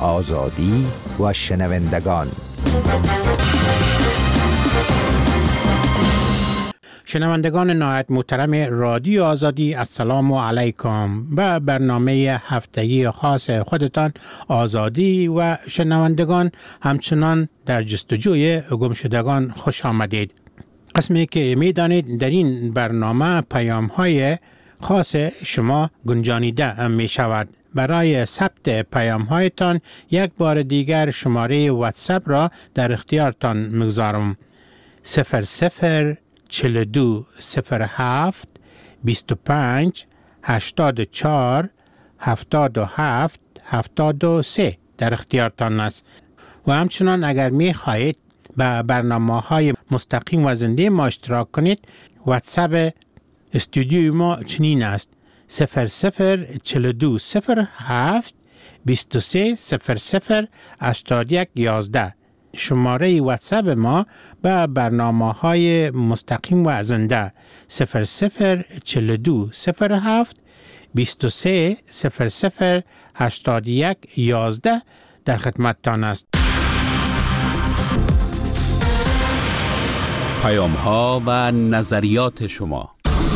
آزادی و شنوندگان. شنوندگان نهایت محترم رادیو آزادی، السلام علیکم. به برنامه هفتگی خاص خودتان آزادی و شنوندگان همچنان در جستجوی گمشدگان خوش آمدید. قسمی که میدانید در این برنامه پیام‌های خاص شما گنجانیده می شود. برای ثبت پیام‌هایتان یک بار دیگر شماره واتساپ را در اختیارتان می‌گذارم. 0042 07 25 84 77 73 در اختیارتان است. و همچنان اگر می خواهید به برنامه‌های مستقیم و زنده ما اشتراک کنید، واتساپ استودیوی ما چنین است: 0042 07 23 00 81 11. شماره واتساپ ما به برنامه‌های مستقیم و زنده 0042 07 23 00 81 11 در خدمتتان است. پیام‌ها و نظریات شما.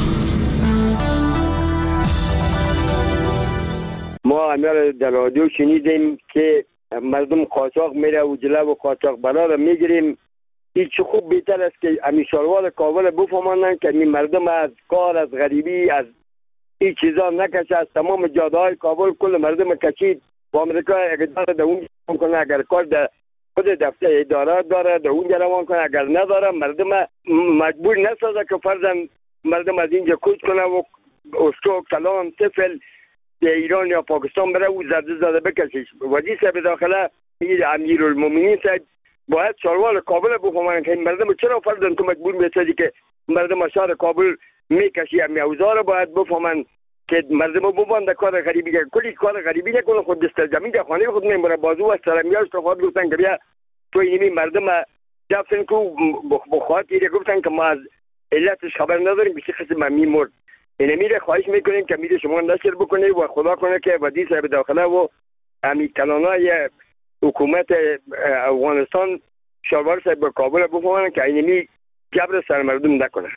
ما همه در رادیو شنیدیم که مردم قاچاق میره و جلو و قاچاق برا را میگیریم. این چه خوب بهتر است که امیشاروال کابل بفهمانن که این مردم از کار، از غریبی، از این چیزا نکشه. از تمام جاده های کابل کل مردم کشید و امریکا اقدار در اونجا کنه. اگر کار در خود دفتر اداره داره در اونجا روان کنه، اگر نداره مردم مجبور نسازه که فرضاً مردم از اینجا کوچ کنه و استو کلان طفل در ایران یا پاکستان بره و زده بکشیش. وزیر صاحب داخله امیرالمومنین صاحب باید شاروال کابل بفهمن که مردم چرا فرضاً تو مجبور میسازی که مردم شهر کابل میکشی. امی اوزار باید بفهمن که مردم ببند کار غریبی که کلی کار غریبی نکنه. خود دست زمین در خانه خود نمیبره بازو و سرمیاش تو خواهد گفتن که بیا تو اینمی مردم جفتن که بخواهد ایره گفتن که ما از علتش خبر نداریم بیشی خسته میمرد. این میره خواهش میکنیم که میره شما نشر بکنه و خدا کنه که وزیر صاحب داخله و امی کلانای حکومت افغانستان شاروال صاحب کابل بفهمن که اینمی جبر سر مردم نکنه.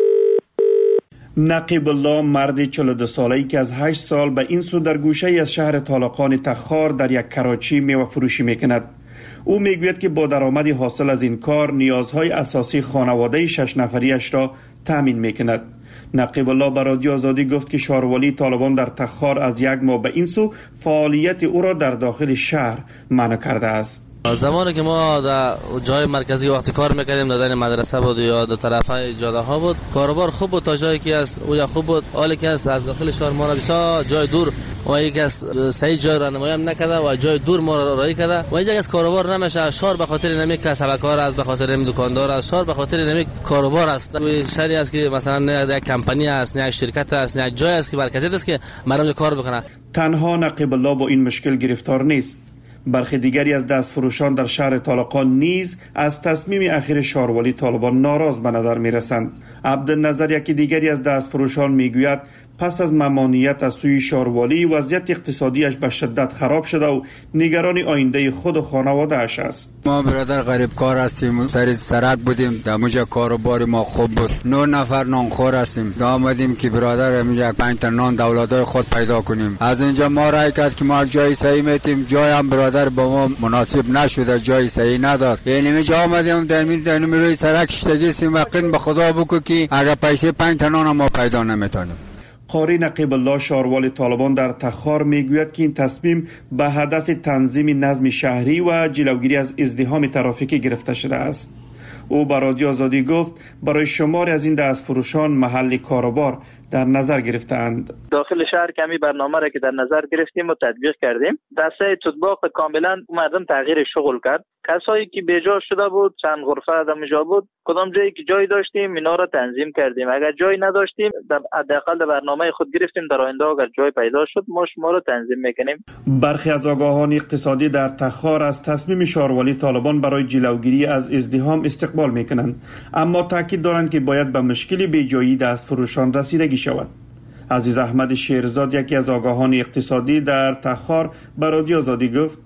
نقیب الله مردی 42 ساله‌ای که از 8 سال به این سو در گوشه از شهر طالقان تخار در یک کراچی میوه فروشی میکند. او میگوید که با درآمدی حاصل از این کار نیازهای اساسی خانواده 6 نفریش را تامین میکند. نقیب الله به رادیو آزادی گفت که شاروالی طالبان در تخار از یک ماه به این سو فعالیت او را در داخل شهر منع کرده است. زمانی که ما در جای مرکزی وقتی کار میکردیم در مدرسه بود یا در طرفای جاده ها بود، کاروبار خوب بود تا جایی که از او خوب بود. حالی که از داخل شهر ما را بسیار جای دور و یک از صحیح جای را نمایی نکرده و جای دور ما را رایی کرده و یک از کاروبار نمیشه. شهر به خاطر نمی کسبکار است، به خاطر نمی دکاندار است، شهر به خاطر نمی کاروبار است. شهری است که مثلا یک کمپانی است، یک شرکت است، یک جای است که مرکزی است که مردم کار بکنه. تنها نقیب الله با این مشکل گرفتار نیست. برخی دیگری از دستفروشان در شهر طالقان نیز از تصمیم اخیر شاروالی طالبان ناراض به نظر می رسند. عبدالنظر یکی دیگری از دستفروشان می گوید پس از ممانعت از سوی شاروالی وضعیت اقتصادیش به شدت خراب شده و نگران آینده خود و خانواده اش است. ما برادر غریب کار هستیم، سر سرک بودیم، در موجه کاروبار ما خوب بود. 9 نفر نانخور هستیم. آمدیم که برادر میگه 5 تا نان دولتای خود پیدا کنیم. از اینجا ما رای کرد که ما جای صحیح میتیم، جای هم برادر با ما مناسب نشده، جای صحیح نداد. یعنی میجا آمدیم در روی سرک شتگی سیم وقین به خدا بگو که اگر پیسه 5 تا نان ما پیدا نمیتونیم. قاری نقیب الله شاروال طالبان در تخار میگوید که این تصمیم به هدف تنظیم نظم شهری و جلوگیری از ازدحام ترافیکی گرفته شده است. او به رادیو آزادی گفت برای شماری از این دستفروشان محل کاروبار در نظر گرفتند. داخل شهر کمی برنامه را که در نظر گرفتیم و تطبیق کردیم، دسته تطبیق کاملا مردم تغییر شغل کرد. کسایی که بیجا شده بود چند غرفه آدمجا بود، کدام جایی که جای داشتیم اینا را تنظیم کردیم. اگر جای نداشتیم حداقل در برنامه خود گرفتیم در آینده اگر جای پیدا شد ما شما را تنظیم میکنیم. برخی از آگاهان اقتصادی در تخار از تصمیم شاروالی طالبان برای جلوگیری از ازدحام استقبال میکنند، اما تاکید دارند که باید به مشکل بیجایی دستفروشان رسیدگی شود. عزیز احمد شیرزاد یکی از آگاهان اقتصادی در تخار به رادیو آزادی گفت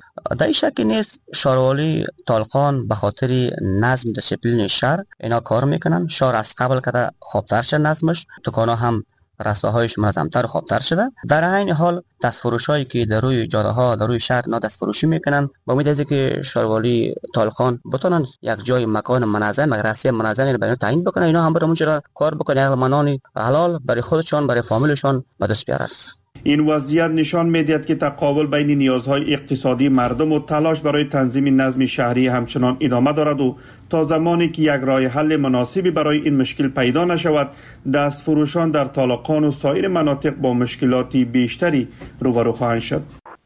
در شکی نیست شاروالی طالقان به خاطر نظم دیسیپلین شهر اینا کار میکنن. شهر از قبل که خوبتر شد نظمش، دکانا هم رستاهایش منظمتر و خوبتر شده. در عین حال دستفروشایی که در روی جاده ها در روی شهر دستفروشی میکنن، با امید از که شاروالی طالقان بتونن یک جای مکان منظم، مدرسه منظمی برای تعیین بکنن، اینا هم برای چرا کار بکنن و منان حلال برای خودشان برای فامیلشان به دست بیارن. این وضعیت نشان می‌دهد که تقابل بین نیازهای اقتصادی مردم و تلاش برای تنظیم نظم شهری همچنان ادامه دارد و تا زمانی که یک راه حل مناسبی برای این مشکل پیدا نشود، دستفروشان در طالقان و سایر مناطق با مشکلاتی بیشتری روبرو خواهند شد.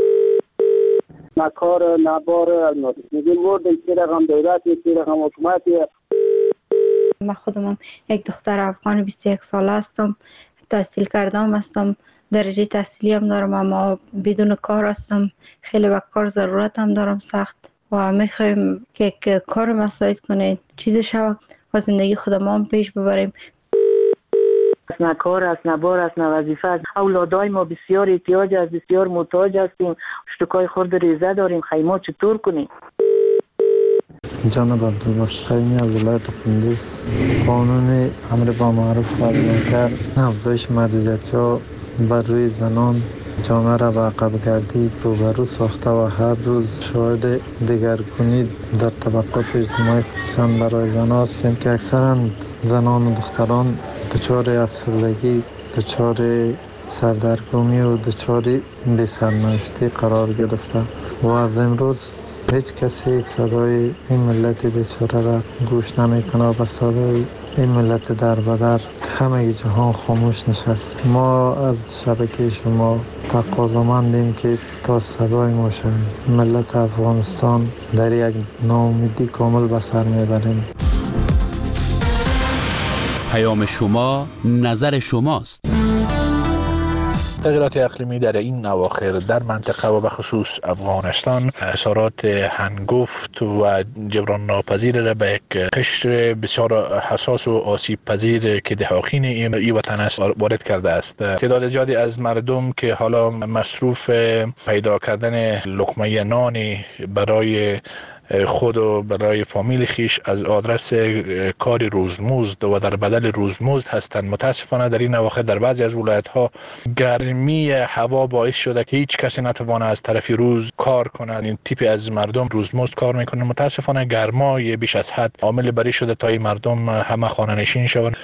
نکار نبار میگیم ورد یک رقم دولت یک رقم حکومت. من خودم یک دختر افغان 21 ساله هستم، تحصیل کردم هستم، درجه تحصیلی هم دارم، اما بدون کار هستم. خیلی به کار ضرورت هم دارم سخت و میخوایم که کار مساعد کنید، چیز شود و زندگی خودم هم پیش ببریم. نه کار است، نه بار است، نه وظیفه است. اولادای ما بسیار احتیاج است، بسیار محتاج هستیم. اشتکای خورد ریزه داریم، خیمات چطور کنیم؟ جناب عبدالباسط قیمی از ولایت قندوز، قانون امر با معروف و منکر افزایش محدودیت‌ها بر روی زنان جامعه را به عقب گردی روبرو ساخته و هر روز شاهد دگرگونی در طبقات اجتماعی خصوصا برای زنان هستیم که اکثرا زنان و دختران دچار افسردگی، دچار سردرگمی و دچار بی‌سرنوشتی قرار گرفته و از امروز هیچ کسی صدای این ملت بیچاره را گوش نمیکنه و به صدای این ملت در بدر همه جهان خاموش نشست. ما از شبکه شما تقاضامندیم که تا صدای ما شویم. ملت افغانستان در یک ناامیدی کامل به سر میبریم. پیام شما، نظر شماست. تغییرات اقلیمی در این اواخر در منطقه و به خصوص افغانستان اثرات هنگفت و جبران ناپذیر را به یک قشر بسیار حساس و آسیب پذیر که دهاقین این وطن است وارد کرده است. تعداد زیادی از مردم که حالا مصروف پیدا کردن لقمه نانی برای خود و برای فامیل خیش از آدرس کار روزمزد و در بدل روزمزد هستند. متاسفانه در این اواخر در بعضی از ولایت‌ها گرمی هوا باعث شده که هیچ کسی نتوانه از طرف روز کار کند. این تیپ از مردم روزمزد کار میکنند. متاسفانه گرمای بیش از حد عامل بری شده تا این مردم همه خانه نشین شوند.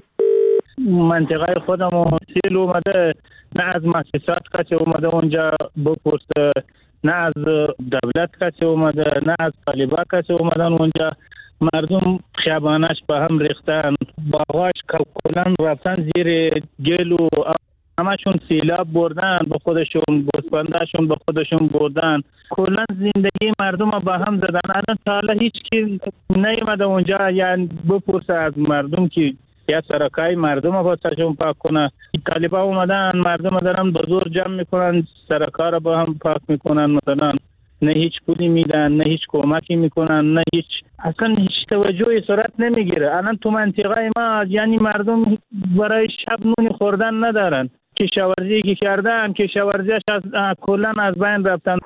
منطقه خودم سیل اومده، نه از مؤسسات کسی اومده اونجا بپرسه، نه از دولت کسی اومده، نه از طالبا کسی اومدن اونجا. مردم خیابانش به هم ریختن، باغاش کلن رفتن زیر گل و همشون سیلاب بردن به خودشون، گوسفنداشون به خودشون بردن. کلن زندگی مردم به هم زدن. الان تا حالا هیچ کی نیومده اونجا یعنی بپرسه از مردم که یا سرکای مردم با سرشون پاک کنه. طالبا اومدن مردم دارن به زور جمع میکنن، سرکا رو با هم پاک میکنن. مثلا نه هیچ پولی میدن، نه هیچ کمکی میکنن، نه هیچ اصلا هیچ توجهی صورت نمیگیره. الان تو منطقه ما یعنی مردم برای شب نون خوردن ندارن. کشاورزی که کردن کشاورزیش کلا از بین رفتن.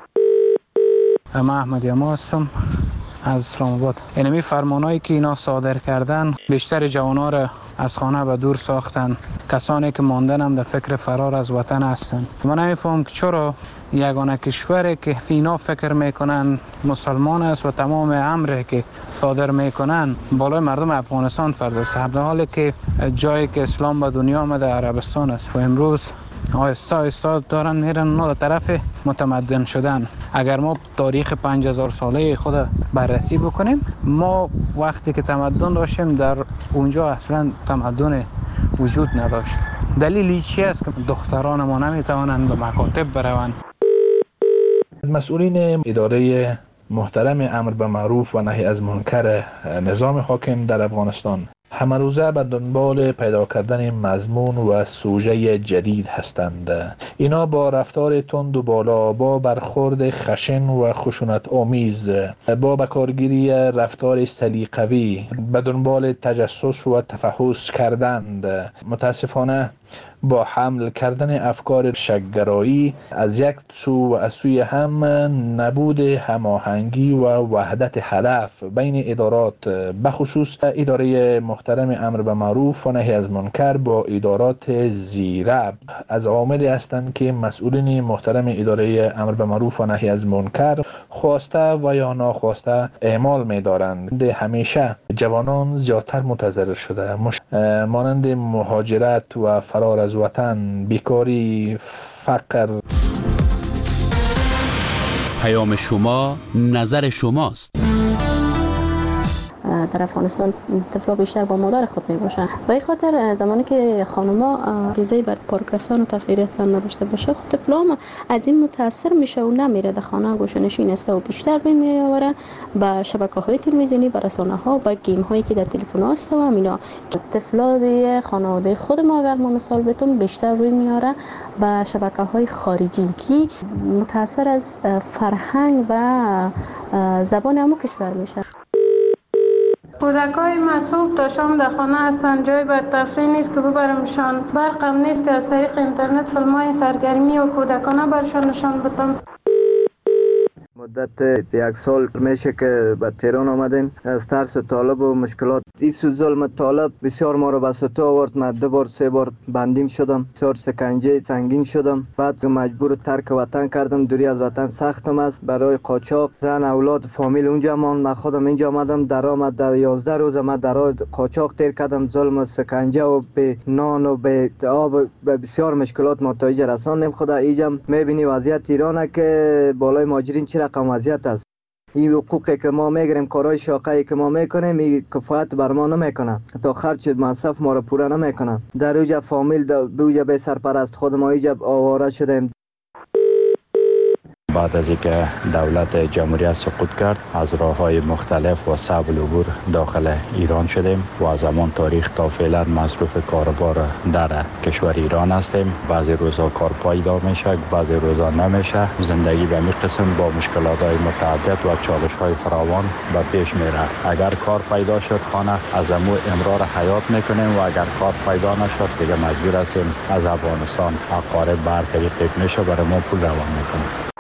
من احمد یما هستم از اسلام آباد. اینمی فرمانایی که اینا صادر کردن بیشتر جوانا را از خانه به دور ساختن. کسانی که ماندن هم در فکر فرار از وطن هستن. من نمیفهم که چرا یگانه کشوری که اینا فکر میکنن مسلمان است و تمام امری که صادر میکنن بالای مردم افغانستان فرض است، در حالی که جایی که اسلام به دنیا آمده عربستان است و امروز آهسته آهسته دارن میرن در طرف متمدن شدن. اگر ما تاریخ 5000 ساله خود بررسی بکنیم، ما وقتی که تمدن داشتیم در اونجا اصلا تمدن وجود نداشت. دلیلی چی است که دختران ما نمیتوانند به مکاتب بروند؟ مسئولین اداره محترم امر به معروف و نهی از منکر نظام حاکم در افغانستان همه روزه به دنبال پیدا کردن مضمون و سوژه جدید هستند. اینا با رفتار تند و بالا، با برخورد خشن و خشونت آمیز، با بکارگیری رفتار سلیقه‌ای به دنبال تجسس و تفحص کردند. متاسفانه با حمل کردن افکار شک‌گرایی از یک سو و از سوی هم نبود هماهنگی و وحدت هدف بین ادارات، بخصوص اداره محترم امر به معروف و نهی از منکر با ادارات زیرب از عواملی هستند که مسئولین محترم اداره امر به معروف و نهی از منکر خواسته و یا ناخواسته اعمال می‌دارند. همیشه جوانان زیادتر متضرر شده، مانند مهاجرت و فرار از وطن، بیکاری، فقر. پیام شما نظر شماست. در افغانستان طفلا بیشتر با مادر خود می باشند. به این خاطر زمانی که خانم‌ها غریزه بر پارک رفتن و تفریح رفتن نداشته باشه، خب طفلا هم از این متاثر میشه و نمیره در خانه گوشه‌نشین است و بیشتر روی میآوره به شبکه‌های تلویزیونی، به رسانه‌ها، به گیم هایی که در تلفن هست و همینا. طفلا خانواده خود ما اگر ما مثال بتون بیشتر روی میاره به شبکه‌های خارجی که متاثر از فرهنگ و زبان همون کشور میشه. کودکای مسئول تا شام در خانه هستند، جای بر تفریح نیست که ببرمشان، برقم نیست که از طریق اینترنت فیلم‌های سرگرمی و کودکانه برشان نشان بدم. مدت 1 سال میشه که به تهران آمدیم. از ترس طالب و مشکلات این ظلم طالب بسیار ما رو به سطح آورد. من 2 بار 3 بار بندیم شدم، بسیار سکنجه سنگین شدم، بعد مجبور ترک وطن کردم. دوری از وطن سختم است. برای قاچاق زن اولاد فامیل اونجا ماند، من خودم اینجا آمدم. درآمد در 11 روز من در قاچاق تیر کردم. ظلم و سکنجه و به نان و به آب به بسیار مشکلات نتایج رساندیم. خدا اینجا میبینی وضعیت ایرانه که بالای مهاجرین چه رقم وضعیت است. این حقوقی که ما میگیریم، کارهای شاقه‌ای که ما میکنیم، این کفایت بر ما نمیکنه، تا خرج مصرف ما رو پوره نمیکنه. در اوجا فامیل دوجا به سرپرست خود ما اینجا آواره شدیم. بعد از اینکه دولت جمهوریت سقوط کرد، از راه‌های مختلف و صعب العبور داخل ایران شدیم و از همان تاریخ تا فعلا مصروف کاربار در کشور ایران هستیم. بعضی روزا کار پیدا میشه، بعضی روزا نمیشه. زندگی به همین قسم با مشکلات‌های متعدد و چالش‌های فراوان به پیش میره. اگر کار پیدا شد خانه از امور امرار حیات میکنیم و اگر کار پیدا نشد دیگه مجبور هستیم از افغانستان اقارب بر طریق میشه برای ما پول روان میکنیم.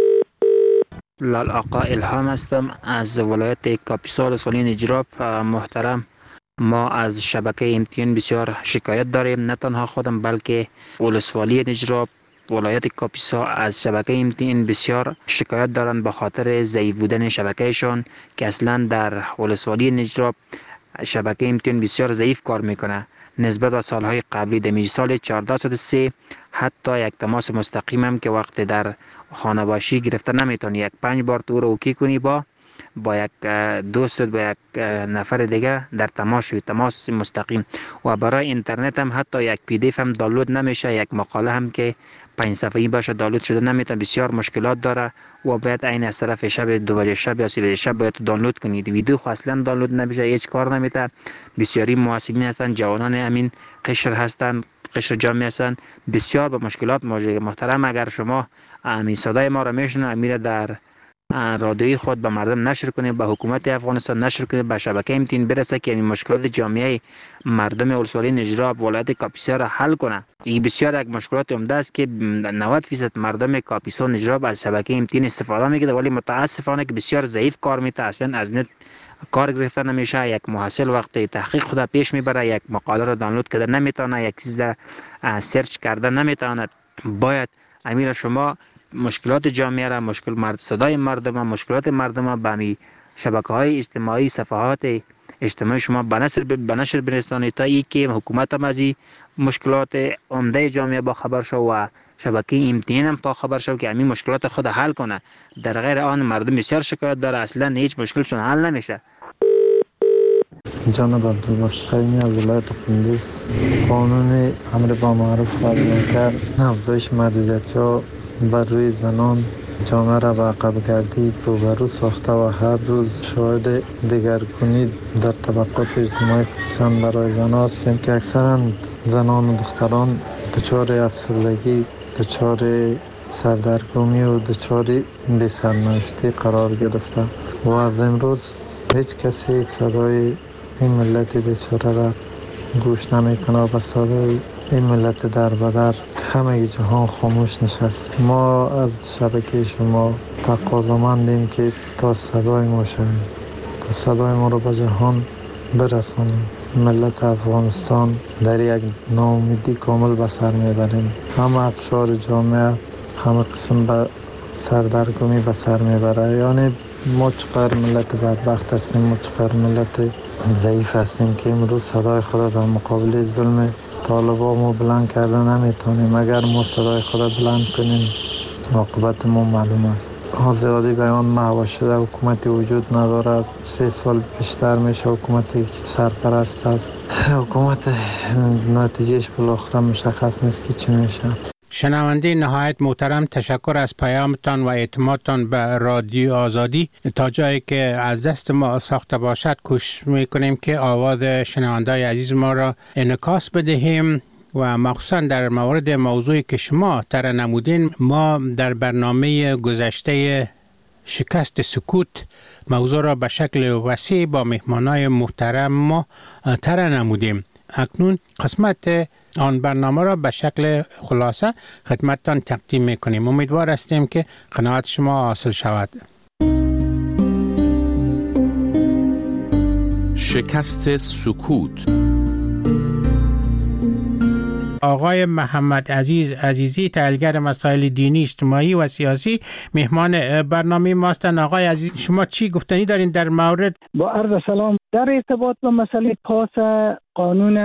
لال آقا الهام هستم از ولایت کاپیسا ولسوالی نجراب. محترم، ما از شبکه MTN بسیار شکایت داریم، نه تنها خودم بلکه ولسوالی نجراب، ولایت کاپیسا از شبکه MTN بسیار شکایت دارند به خاطر ضعیف بودن شبکهشان که اصلا در ولسوالی نجراب شبکه MTN بسیار ضعیف کار میکنه نسبت به سالهای قبلی. در سال 1403 حتی یک تماس مستقیم هم که وقت در خانه باشی گرفته نمیتونی، 5 بار تو رو اوکی کنی با یک دوست با یک نفر دیگه در تماس مستقیم. و برای اینترنت هم حتی یک PDF هم دانلود نمیشه، یک مقاله هم که 5 صفحه‌ای باشه دانلود شده نمیتونه. بسیار مشکلات داره و باید عین از طرف شب 2 شب یا 3 شب باید دانلود کنید. ویدیو خو اصلا دانلود نمیشه، هیچ کار نمیته. بسیاری محاسبین هستن، جوانان همین قشر هستن، قشر جامعه هستن، بسیار به مشکلات مواجه. محترم، اگر شما همین صدای ما را میشنوید، امیر در رادیوی خود به مردم نشر کنید، به حکومت افغانستان نشر کنید، به شبکه MTN برسه که این مشکلات جامعه مردم ولسوالی نجراب ولایت کاپیسا را حل کنه. این بسیار یک مشکلات عمده است که 90% مردم کاپیسا نجراب از شبکه MTN استفاده میکنه، ولی متاسفانه که بسیار ضعیف کار میته، اصلا از نت کار گرفته نمیشه. یک محصل وقتی تحقیق خود پیش میبره، یک مقاله را دانلود کرده نمیتونه، یک چیز را سرچ کرده نمیتونه. باید امیر شما مشکلات جامعه را، صدای مردم، مشکلات مردم به می شبکه‌های اجتماعی، صفحات اجتماعی شما به نشر برسانید تا ای که حکومت هم از مشکلات عمده جامعه با خبر شو و شبکه MTN هم با خبر شو که همین مشکلات خود حل کنه. در غیر آن مردم بسیار شکایت داره، اصلا هیچ مشکلشون حل نمیشه. جناب عبدالباسط قیمی از ولایت کندوز، قانون امر با معروف و منکر افزایش محدودیت‌ها بر روی زنان جامعه را به عقب گردی روبرو ساخته و هر روز شاهد دگرگونی در طبقات اجتماعی خصوصا برای زنان هستیم که اکثرا زنان و دختران دچار افسردگی، دچار سردرگمی و دچار بی‌سرنوشتی قرار گرفته و از امروز هیچ کسی صدای این ملت بیچاره را گوش نمیکنه و به صدای این ملت در بدر همه جهان خاموش نشست. ما از شبکه شما تقاضامندیم که تا صدای ما شویم، تا صدای ما رو به جهان برسانیم. ملت افغانستان در یک ناامیدی کامل به سر میبریم. همه اقشار جامعه همه قسم به سردرگمی به سر میبره. یعنی ما چقدر ملت بدبخت هستیم، ما چقدر ملت ضعیف هستیم که امروز صدای خود در مقابل ظلم طالبان ما بلند کرده نمیتونیم. اگر ما صدای خود بلند کنیم عاقبت ما معلوم است. آزادی بیان محو شده، حکومتی وجود نداره. 3 سال بیشتر میشه حکومتی که سرپرست است. حکومت نتیجهش بالاخره مشخص نیست که چی میشه. شنونده نهایت محترم، تشکر از پیامتان و اعتمادتان به رادیو آزادی. تا جایی که از دست ما ساخته باشد کوشش میکنیم که آواز شنونده‌های عزیز ما را انعکاس بدهیم و مخصوصا در مورد موضوعی که شما طرح نمودین. ما در برنامه گذشته شکست سکوت موضوع را به شکل وسیع با مهمانای محترم ما طرح نمودیم. اکنون قسمت آن برنامه را به شکل خلاصه خدمتتان تقدیم میکنیم. امیدوار هستیم که قناعت شما حاصل شود. شکست سکوت. آقای محمد عزیزی، تحلیلگر مسائل دینی، اجتماعی و سیاسی، مهمان برنامه ماستن. آقای عزیزی، شما چی گفتنی دارین در مورد؟ با عرض سلام. در ارتباط با مسئله پاس قانون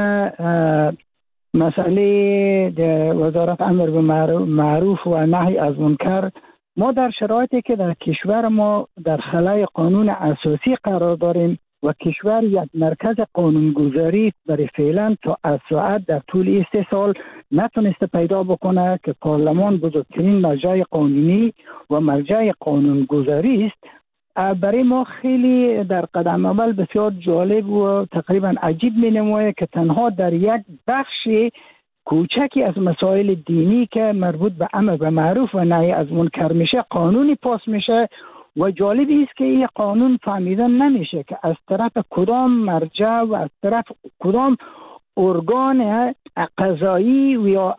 مسئله وزارت امر به معروف و نهی از منکر، ما در شرایطی که در کشور ما در خلای قانون اساسی قرار داریم و کشور یک مرکز قانونگذاری برای فعلا تا از ساعت در طول 3 سال نتونسته پیدا بکنه که پارلمان بزرگترین مرجع قانونی و مرجع قانونگذاری است. برای ما خیلی در قدم اول بسیار جالب و تقریبا عجیب می نماید که تنها در یک بخش کوچکی از مسائل دینی که مربوط به امر به معروف و نهی از منکر میشه قانونی پاس میشه و جالبی است که این قانون فهمیدن نمیشه که از طرف کدام مرجع و از طرف کدام ارگان قضایی و یا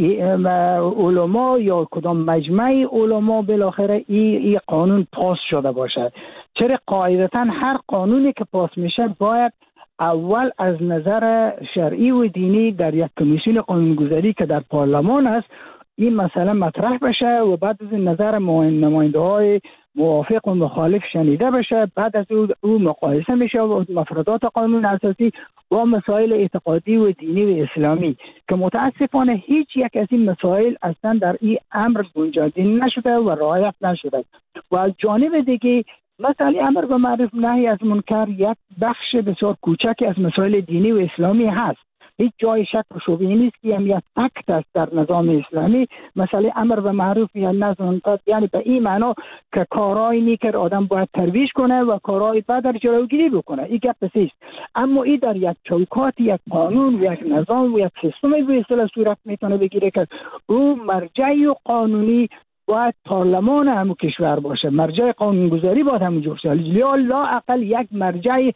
علما یا کدام مجمع علما بالاخره این قانون پاس شده باشد. چرا قاعدتا هر قانونی که پاس میشه باید اول از نظر شرعی و دینی در یک کمیسیون قانونگذاری که در پارلمان است این مسئله مطرح بشه و بعد از نظر نماینده های موافق و مخالف شنیده بشه. بعد از او مقایسه میشه و مفردات قانون اساسی و مسائل اعتقادی و دینی و اسلامی که متاسفانه هیچ یک از این مسائل اصلا در این امر گنجانده نشده و رعایت نشده. و از جانب دیگه مسئله امر به معروف نهی از منکر یک بخش بسیار کوچکی از مسائل دینی و اسلامی هست. هیچ جای شک و شبهه نیست که یک اکت است در نظام اسلامی. مسئله امر به معروف یا نهی از منکر یعنی به این معنا که کارهای نیک آدم باید ترویج کنه و کارهای بد در جلوگیری بکنه. این گپ است. اما این در یک چوکات یک قانون و یک نظام و یک سیستم به اصطلاح صورت میتونه بگیره که او مرجع قانونی باید پارلمان همون کشور باشه، مرجع قانونگذاری باید همونجا باشه، یا لااقل یک مرجع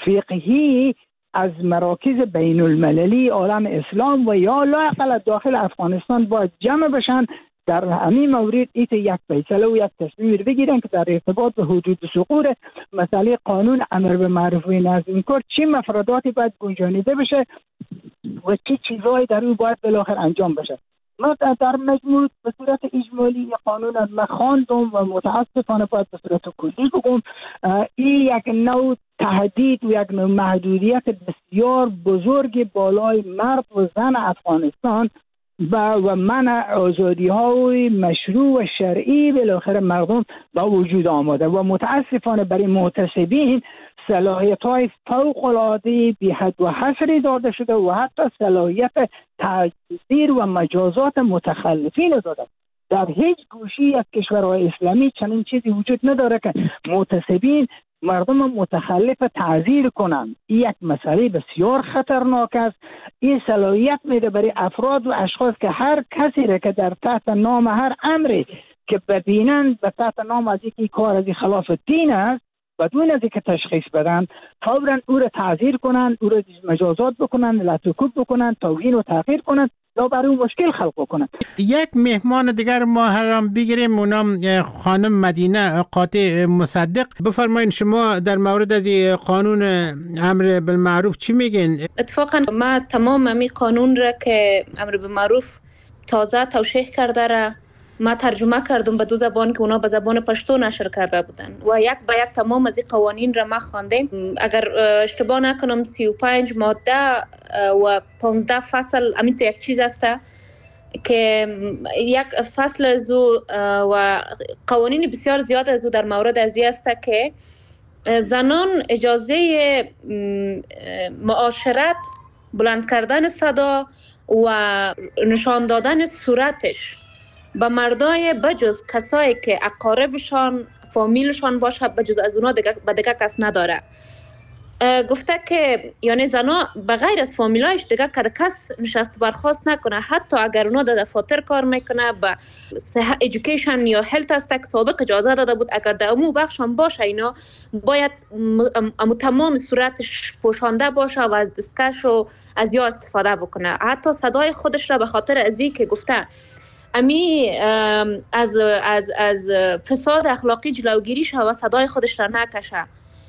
فقهی از مراکز بین المللی عالم اسلام و یا لااقل داخل افغانستان باید جمع بشن در همین مورد ایت یک فیصله و یک تصمیم بگیرن که در ارتباط به حدود سقوط مسئله قانون امر به معروف و نهی از منکر چه مفرداتی باید گنجانیده بشه و چه چیزایی در اون باید بالاخره انجام بشه. ما در مجموع به صورت اجمالی قانون از مخاندم و متاسفانه باید به صورت کلی بگم این یک نوع تهدید و یک نوع محدودیت بسیار بزرگ بالای مرد و زن افغانستان و منع آزادی های مشروع و شرعی بالاخره مردم با وجود آمده و متاسفانه برای محتسبین صلاحیت های فوق العاده بی حد و حصری داده شده و حتی صلاحیت تعزیر و مجازات متخلفین داده. در هیچ گوشی از کشورهای اسلامی چنین چیزی وجود نداره که محتسبین مردم متخلف تعزیر کنند. این یک مسئله بسیار خطرناک است. این صلاحیت میده برای افراد و اشخاص که هر کسی را که در تحت نام هر امری که ببینند به تحت نام از اینکه کار از خلاف دین است بدون از اینکه تشخیص بدن فوراً او را تعزیر کنند، او را مجازات بکنند، لطوکوب بکنند، توهین و تحقیر کنند یا برای او مشکل خلق کنند. یک مهمان دیگر ما هم بگیریم، اونم خانم مدینه قاطع مصدق. بفرمایید شما در مورد از قانون امر بالمعروف چی میگین؟ اتفاقا ما تمام امی قانون را که امر بالمعروف تازه توشیح کرده را ما ترجمه کردم به 2 زبان که اونا به زبان پشتو نشر کرده بودن و یک به یک تمام از این قوانین را ما خواندیم. اگر اشتباه نکنم 35 ماده و 15 فصل همین تو یک چیز است که یک فصل از و قوانین بسیار زیاد از در مورد از است که زنان اجازه معاشرت، بلند کردن صدا و نشان دادن صورتش به مردای بجز کسایی که اقاربشان فامیلشان باشه بجز از اونا دیگه کس نداره. گفته که یعنی زنا بغیر از فامیلایش دیگه کس نشست برخواست نکنه، حتی اگر اونا در دفاتر کار میکنه به ایژوکیشن یا هلت است که سابق اجازه داده بود اگر در امو بخشان باشه اینا باید تمام صورتش پوشانده باشه و از دستکش و از یا استفاده بکنه. حتی صدای خودش را به خاطر ازی که گفته امی از فساد اخلاقی جلوگیری شه و صدای خودش را نکشه.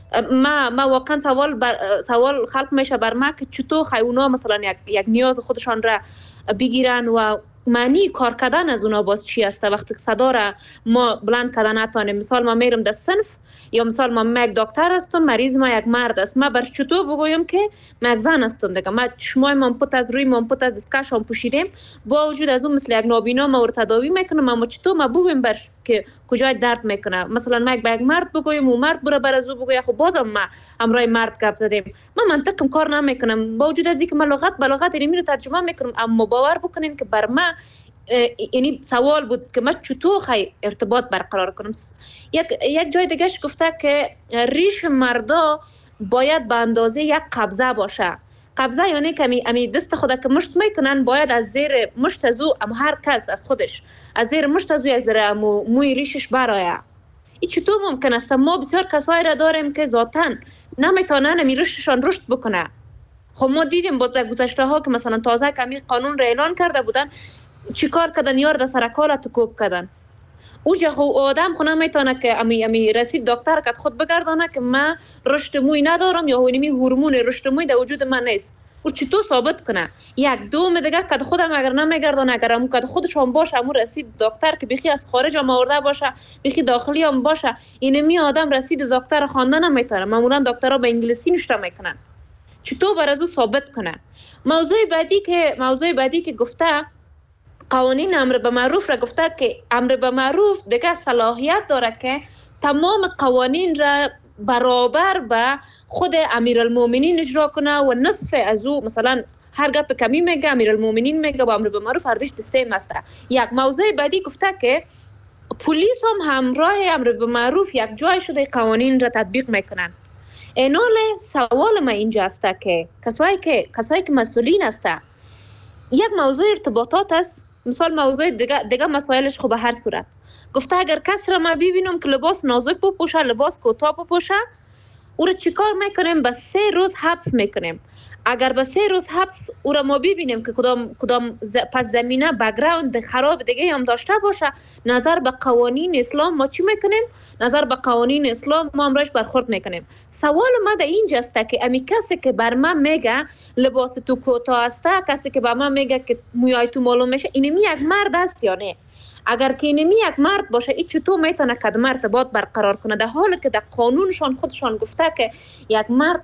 ما واقعا سوال خلق میشه بر ما که چطور اونا مثلا یک نیاز خودشان را بگیرن و معنی کار کردن از اونا باز چی است وقتی صدا را ما بلند کردن نتوانیم. مثال ما میرم در صنف یا مثال ما یک دکتر هستم، مریض ما یک مرد است، ما بر چطور بگویم که ما یک زن هستم دیگه؟ ما چشمای من پوت از روی من پوت از دستکشم پوشیدیم با وجود از اون مثل یک نابینا ما تداوی میکنم، اما چطور ما بگویم بر که کجای درد میکنه؟ مثلا ما یک مرد بگویم و مرد برو بر از او بگویم، خب بازم ما همراه مرد گپ زدیم. ما منطقم کار نمیکنم با وجود از اینکه من بلاغت اینمی رو ترجمه میکنم، اما باور بکنین که بر ما یعنی سوال بود که من چطور ارتباط برقرار کنم. یک جای دیگهش گفته که ریش مردا باید به اندازه یک قبضه باشه. قبضه یعنی که امی دست خود که مشت میکنن باید از زیر مشت از او هر کس از خودش از زیر مشت از او از زیر موی ریشش برایه. این چطور ممکن است؟ ما بسیار کسایی را داریم که ذاتاً نمیتونن امی ریششان رشد بکنه. خب ما دیدیم با گذشته ها که مثلا تازه کمی قانون را اعلان کرده بودن چی کار کردن؟ یار در سرکال تکوب کردن. اوجا خو آدم خو نمیتونه که امی رسید دکتر که خود بگردانه که من رشد موی ندارم یا هونمی هورمون رشد موی در وجود من نیست. او چطور ثابت کنه؟ یک دوم دیگه که خودم اگر نمیگردانه، اگر امو که خودش هم باشه، امو رسید دکتر که بخی از خارج هم آورده باشه، بخی داخلی هم باشه، اینمی آدم رسید دکتر خوانده نمیتونه. معمولا دکترها به انگلیسی نوشته میکنن. چطور بر از او ثابت کنه؟ موضوع بعدی که گفته قوانین امر به معروف را گفته که امر به معروف دیگه صلاحیت داره که تمام قوانین را برابر به خود امیرالمومنین اجرا کنه و نصف از او مثلا هر گپ کمی میگه امیرالمومنین میگه و امر به معروف هر دوش سیم است. یک موضوع بعدی گفته که پلیس هم همراه امر به معروف یک جای شده قوانین را تطبیق میکنن. اینال سوال ما اینجا است که کسایی که مسئولین است، یک موضوع ارتباطات است. مثال موضوع دیگه مسائلش خب به هر صورت گفته اگر کس را ما ببینم که لباس نازک بپوشه، لباس کوتاه بپوشه، او را چیکار میکنیم؟ به 3 روز حبس میکنیم. اگر به 3 روز حبس او را ما ببینیم که کدام پس زمینه بک‌گراند خراب دیگه هم داشته باشه، نظر به قوانین اسلام ما چی میکنیم؟ نظر به قوانین اسلام ما امرش برخورد میکنیم. سوال ما در اینجا است که امی کسی که بر من میگه لباس تو کوتاه است، کسی که بر من میگه که موهای تو معلوم میشه، اینمی یک مرد است یا نه؟ اگر که اینمی یک مرد باشه، این چطور میتونه کدام ارتباط برقرار کنه در حالی که در قانونشان خودشان گفته که یک مرد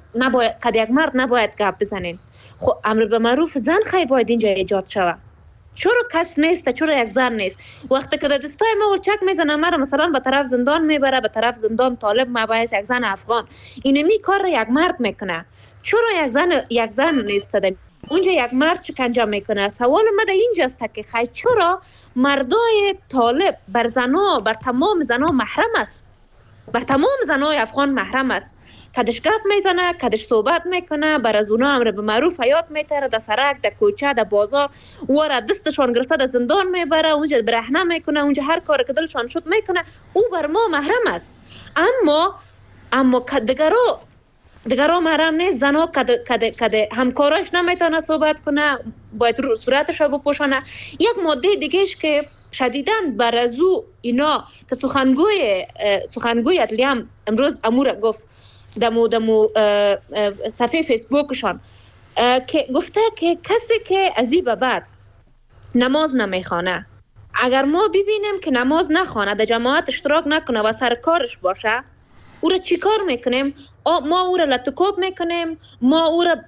نباید گپ بزنین؟ خب امر به معروف زن خیلی باید اینجا ایجاد شود. چرا کس نیست؟ چرا یک زن نیست؟ وقتی که در دستای ما ورچک میزنه مرا مثلا به طرف زندان میبره، به طرف زندان طالب مباحث یک زن افغان، اینمی کار را یک مرد میکنه. چرا یک زن نیست؟ اونجا یک مرد شکنجه میکنه. سوال من در اینجا است که چرا مردای طالب بر تمام زنا محرم است؟ بر تمام زنای افغان محرم است. کدش گپ میزنه، کدش صحبت میکنه، بر از اونا امر به معروف حیات میتره، در سرک، در کوچه، در بازار، ورا دستشان گرفته در زندان میبره، اونجا برهنه میکنه، اونجا هر کار که دلشان شد میکنه. او بر ما محرم است. اما دیگرا محرم نیست. زنا کده همکاراش نمیتونه صحبت کنه، باید صورتش رو بپوشانه. یک ماده دیگهش که شدیداً بر از او اینا که سخنگوی عدلیه هم امروز امور گفت دمو صفحه فیسبوکشان که گفته که کسی که از این به بعد نماز نمیخوانه، اگر ما ببینیم که نماز نخوانه، در جماعت اشتراک نکنه و سر کارش باشه، او را چی کار میکنیم؟ ما او را لطکوب میکنیم، ما او را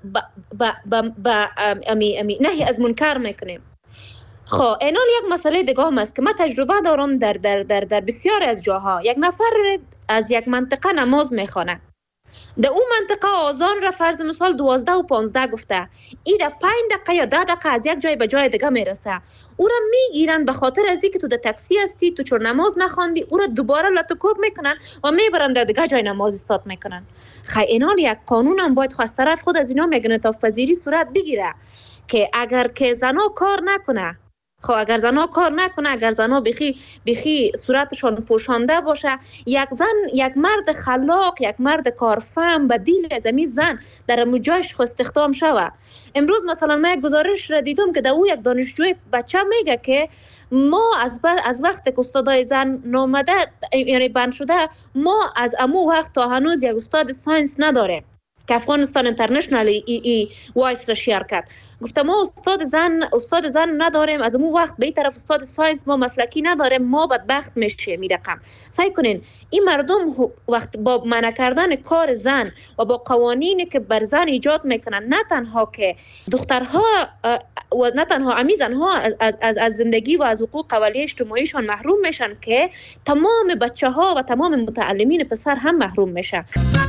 نهی از منکر میکنیم. خب اینال یک مسئله دیگه هم است که من تجربه دارم در بسیار از جاها. یک نفر از یک منطقه نماز میخوانه، در اون منطقه آذان را فرض مثال 12 و 15 گفته، این در 5 دقیقه یا 10 دقیقه از یک جای به جای دیگه میرسه، او را میگیرن به خاطر از اینکه تو در تاکسی هستی، تو چون نماز نخواندی، او را دوباره لطکوب میکنن و میبرن در دیگه جای نماز استاد میکنن. خیلی اینال یک قانون هم باید از طرف خود از اینا انعطاف پذیری صورت بگیره که اگر که زنا کار نکنه، خب اگر زنا کار نکنه، اگر زنا بخی صورتشان پوشانده باشه، یک مرد خلاق، یک مرد کارفهم به دیل از این زن در جایش استخدام شوه. امروز مثلا من یک گزارش را دیدم که در او یک دانشجوی بچه میگه که ما از وقت که استادای زن نامده یعنی بند شده، ما از امو وقت تا هنوز یک استاد ساینس نداریم که افغانستان اینترنشنال ای وایس را شیر کرد. گفتم ما استاد زن نداریم، از اون وقت به این طرف استاد ساینس ما مسلکی نداریم، ما بدبخت میشه. می رقم سعی کنین این مردم وقت با منع کردن کار زن و با قوانینی که بر زن ایجاد میکنن، نه تنها که دخترها و نه تنها امی زنها از زندگی و از حقوق اولیه اجتماعیشان محروم میشن، که تمام بچه ها و تمام متعلمین پسر هم محروم میشن.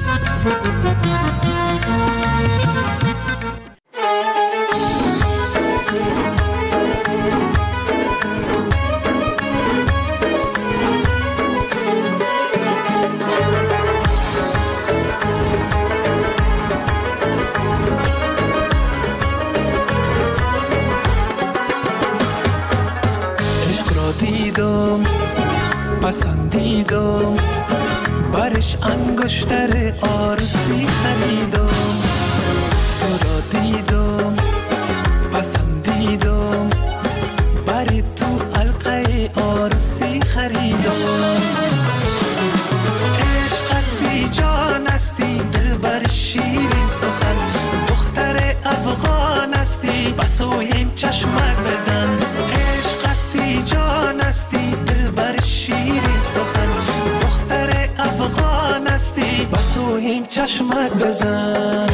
دیدم پسندیدم، برش انگشتر آرسی خریدم. تو را دیدم پسندیدم، بری تو حلقه آرسی خریدم. عشق هستی جان هستی دل بر شیرین سخن، دختر افغان هستی بسویم چشمک بزن. عشق هستی جان هستی دل بر شیرین سخن، دختر افغان هستی بسویم چشمک بزن.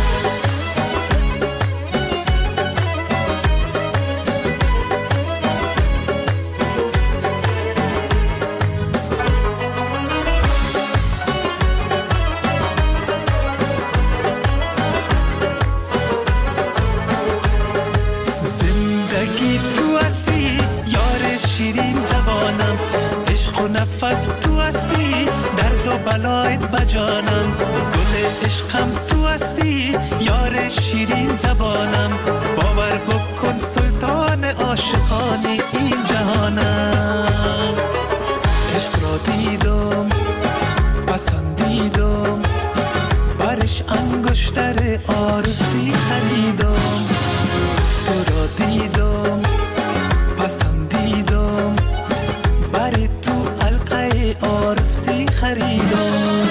نفس تو هستی، درد و بلایت بجانم. گل عشقم تو هستی، یار شیرین زبانم. باور بکن سلطان عاشقان این جهانم. عشق را دیدم پسندیدم، برش انگشتر آرسی خریدم. تو را دیدم پسندیدم، بری تو حلقه آرسی خریدم.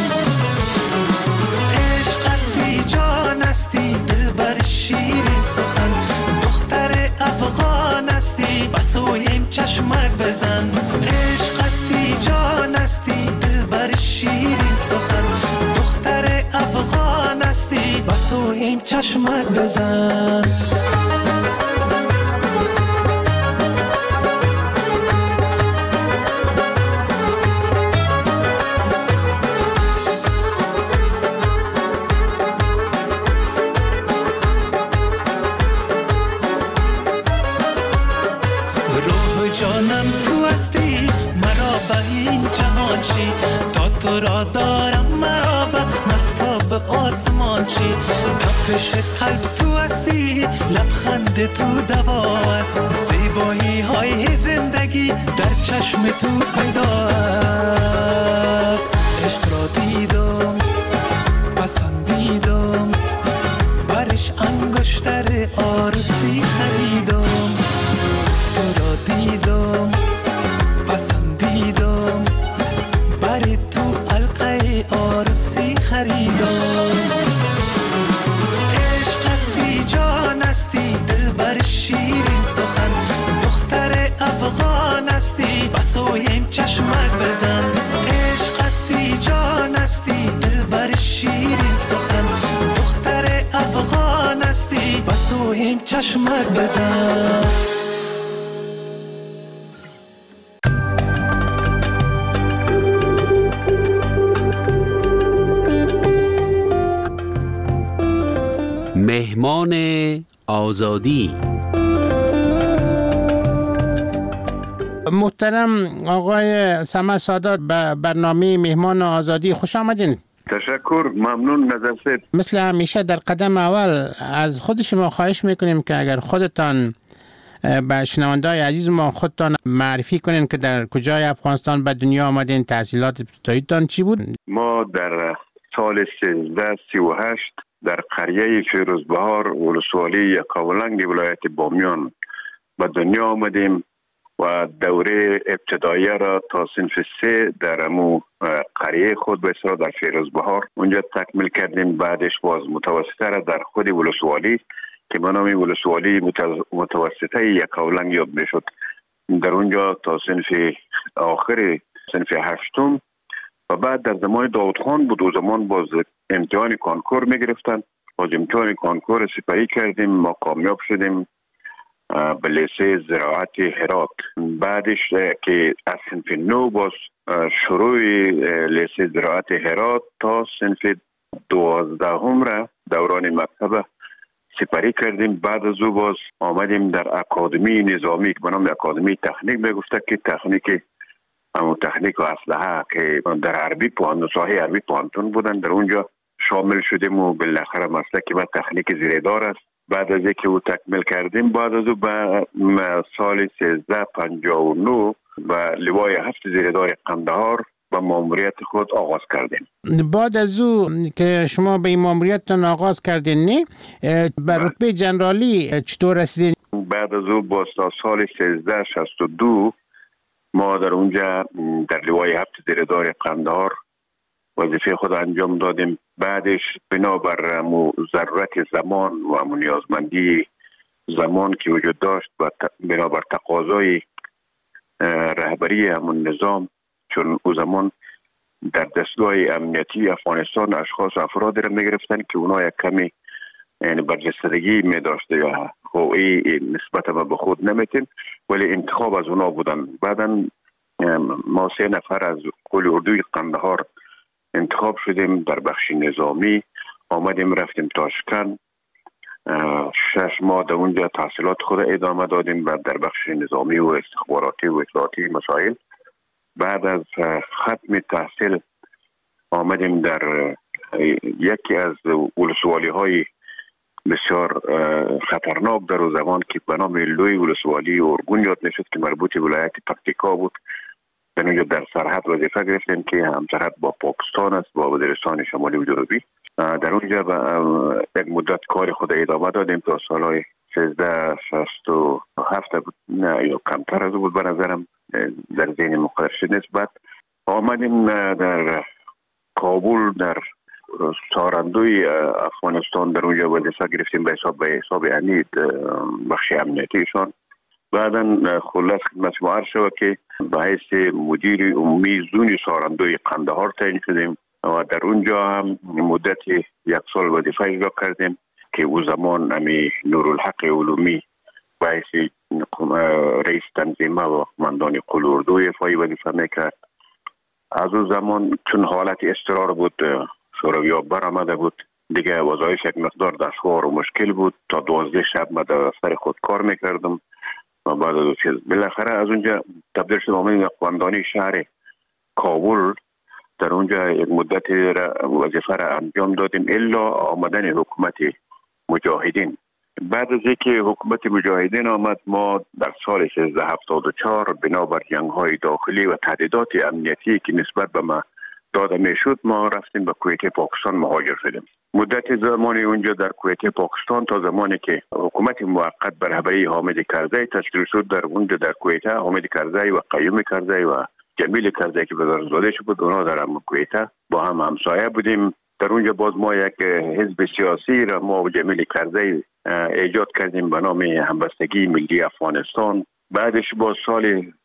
عشق هستی جان هستی دل بر شیرین سخن، دختر افغان هستی بسویم چشمک بزن. عشق هستی جان هستی دل بر شیرین سخن، دختر افغان هستی بسویم چشمک بزن. جانم تو هستی مرا به این جهان چی، تا تو را دارم مرا به مهتاب آسمان چی. تپش قلب تو هستی، لبخند تو دوا است. زیبایی های زندگی در چشم تو پیدا است. عشق را دیدم پسندیدم، برش انگشتر آرسی خریدم. بسویم چشمک بزن. عشق هستی جان هستی دلبر شیرین سخن، دختر افغان هستی بسویم چشمک بزن. مهمان آزادی. محترم آقای سمر سادات به برنامه مهمان آزادی خوش آمدین. تشکر، ممنون نظر. مثل همیشه در قدم اول از خود شما خواهش میکنیم که اگر خودتان به شنونده‌های عزیز ما خودتان معرفی کنین که در کجای افغانستان به دنیا آمدین، تحصیلات ابتداییتان چی بود؟ ما در سال 1338 در قریه فیروزبهار ولسوالی یکاولنگ ولایت بامیان به دنیا آمدیم و دوره ابتداییه را تا صنف 3 در امو قریه خود به اصطلاح در فیروزبهار اونجا تکمیل کردیم. بعدش باز متوسطه را در خود ولسوالی که به نام ولسوالی متوسطه یکاولنگ یاد میشد، در اونجا تا صنف آخر صنف 8 و بعد در زمان داود خان بود و زمان باز امتحان کانکور میگرفتن. باز امتحان کانکور سپری کردیم، ما کامیاب شدیم به لیسه زراعت هرات. بعدش که از صنف 9 باز شروع لیسه زراعت هرات تا صنف 12 را دوران مکتب سپری کردیم. بعد از او باز آمدیم در اکادمی نظامی که به نام اکادمی تکنیک میگفته که تکنیک و اسلحه که در عربی ساحه عربی پوهنتون بودن، در اونجا شامل شدیم و بالاخره مسلکی و تکنیک زیردار است. بعد از اینکه او تکمیل کردیم بعد از او به سال 1359 به لوای 7 زیردار قندهار به ماموریت خود آغاز کردیم. بعد از او که شما به این ماموریتتان آغاز کردین نه به رتبه جنرالی چطور رسیدین؟ بعد از او با سال 1362 ما در اونجا در لوای 7 زیردار قندهار وظیفه خود انجام دادیم. بعدش بنابر ضرورت زمان و نیازمندی زمان که وجود داشت و بنابر تقاضای رهبری همون نظام، چون او زمان در دستگاه امنیتی افغانستان اشخاص افرادی را میگرفتن که اونا یک کمی یعنی برجستگی می داشته یا هویی نسبت به خود نمیتین، ولی انتخاب از اونا بودن. بعدا ما 3 نفر از قول اردوی قندهار انتخاب شدیم در بخش نظامی، آمدیم رفتیم تاشکند 6 ماه در اونجا تحصیلات خود ادامه دادیم و در بخش نظامی و استخباراتی و اطلاعاتی مسائل. بعد از ختم تحصیل آمدیم در یکی از ولسوالی های بسیار خطرناک در اون زمان که به نام لوی ولسوالی ارگون یاد میشد که مربوط ولایت پکتیکا بود. در سرحد وظیفه گرفتیم که همسرحد با پاکستان است، با وزیرستان شمالی و جنوبی. در اونجا یک مدت کار خود ادامه دادیم تا سالهای 1367 بود، نه یا کمتر از بود به نظرم در ذهن مختلف شد نیست. بعد آمدیم در کابل در سارندوی افغانستان در اونجا وظیفه گرفتیم به حساب امید بخش امنیتیشان. بعدا خلاص خدمت شما عرض شد که به حیث مدیر عمومی زون سارندوی قندهار تعیین شدیم و در اونجا هم مدت 1 سال وظیفه اجرا کردیم که او زمان امی نورالحق علومی به حیث رئیس تنظیمه و قماندان قول اردو افای وظیفه میکرد. از او زمان چون حالت اضطرار بود، شوروی‌ها برآمده بود، دیگه وظایف یک مقدار دشوار و مشکل بود. تا 12 شب من در سر خود کار میکردم و بعد از چیز بالاخره از اونجا تبدیل شدم به قماندانی شهر کابل. در اونجا یک مدت وظیفه را انجام دادیم الا آمدن حکومت مجاهدین. بعد از اینکه حکومت مجاهدین آمد ما در سال 1374 بنابر جنگ‌های داخلی و تهدیدات امنیتی که نسبت به ما داده میشد ما رفتیم به کویت پاکستان مهاجر شدیم. مدت زمانی اونجا در کویت پاکستان تا زمانی که حکومت موقت به رهبری حامد کرزی تشکیل شد، در اونجا در کویت حامد کرزی و قیوم کرزی و جمیل کرزی که بزرگزاده شد بود، اونا در کویت با هم همسایه بودیم. در اونجا باز ما یک حزب سیاسی را ما و جمیل کرزی ایجاد کردیم به نام همبستگی ملی افغانستان. بعدش با سال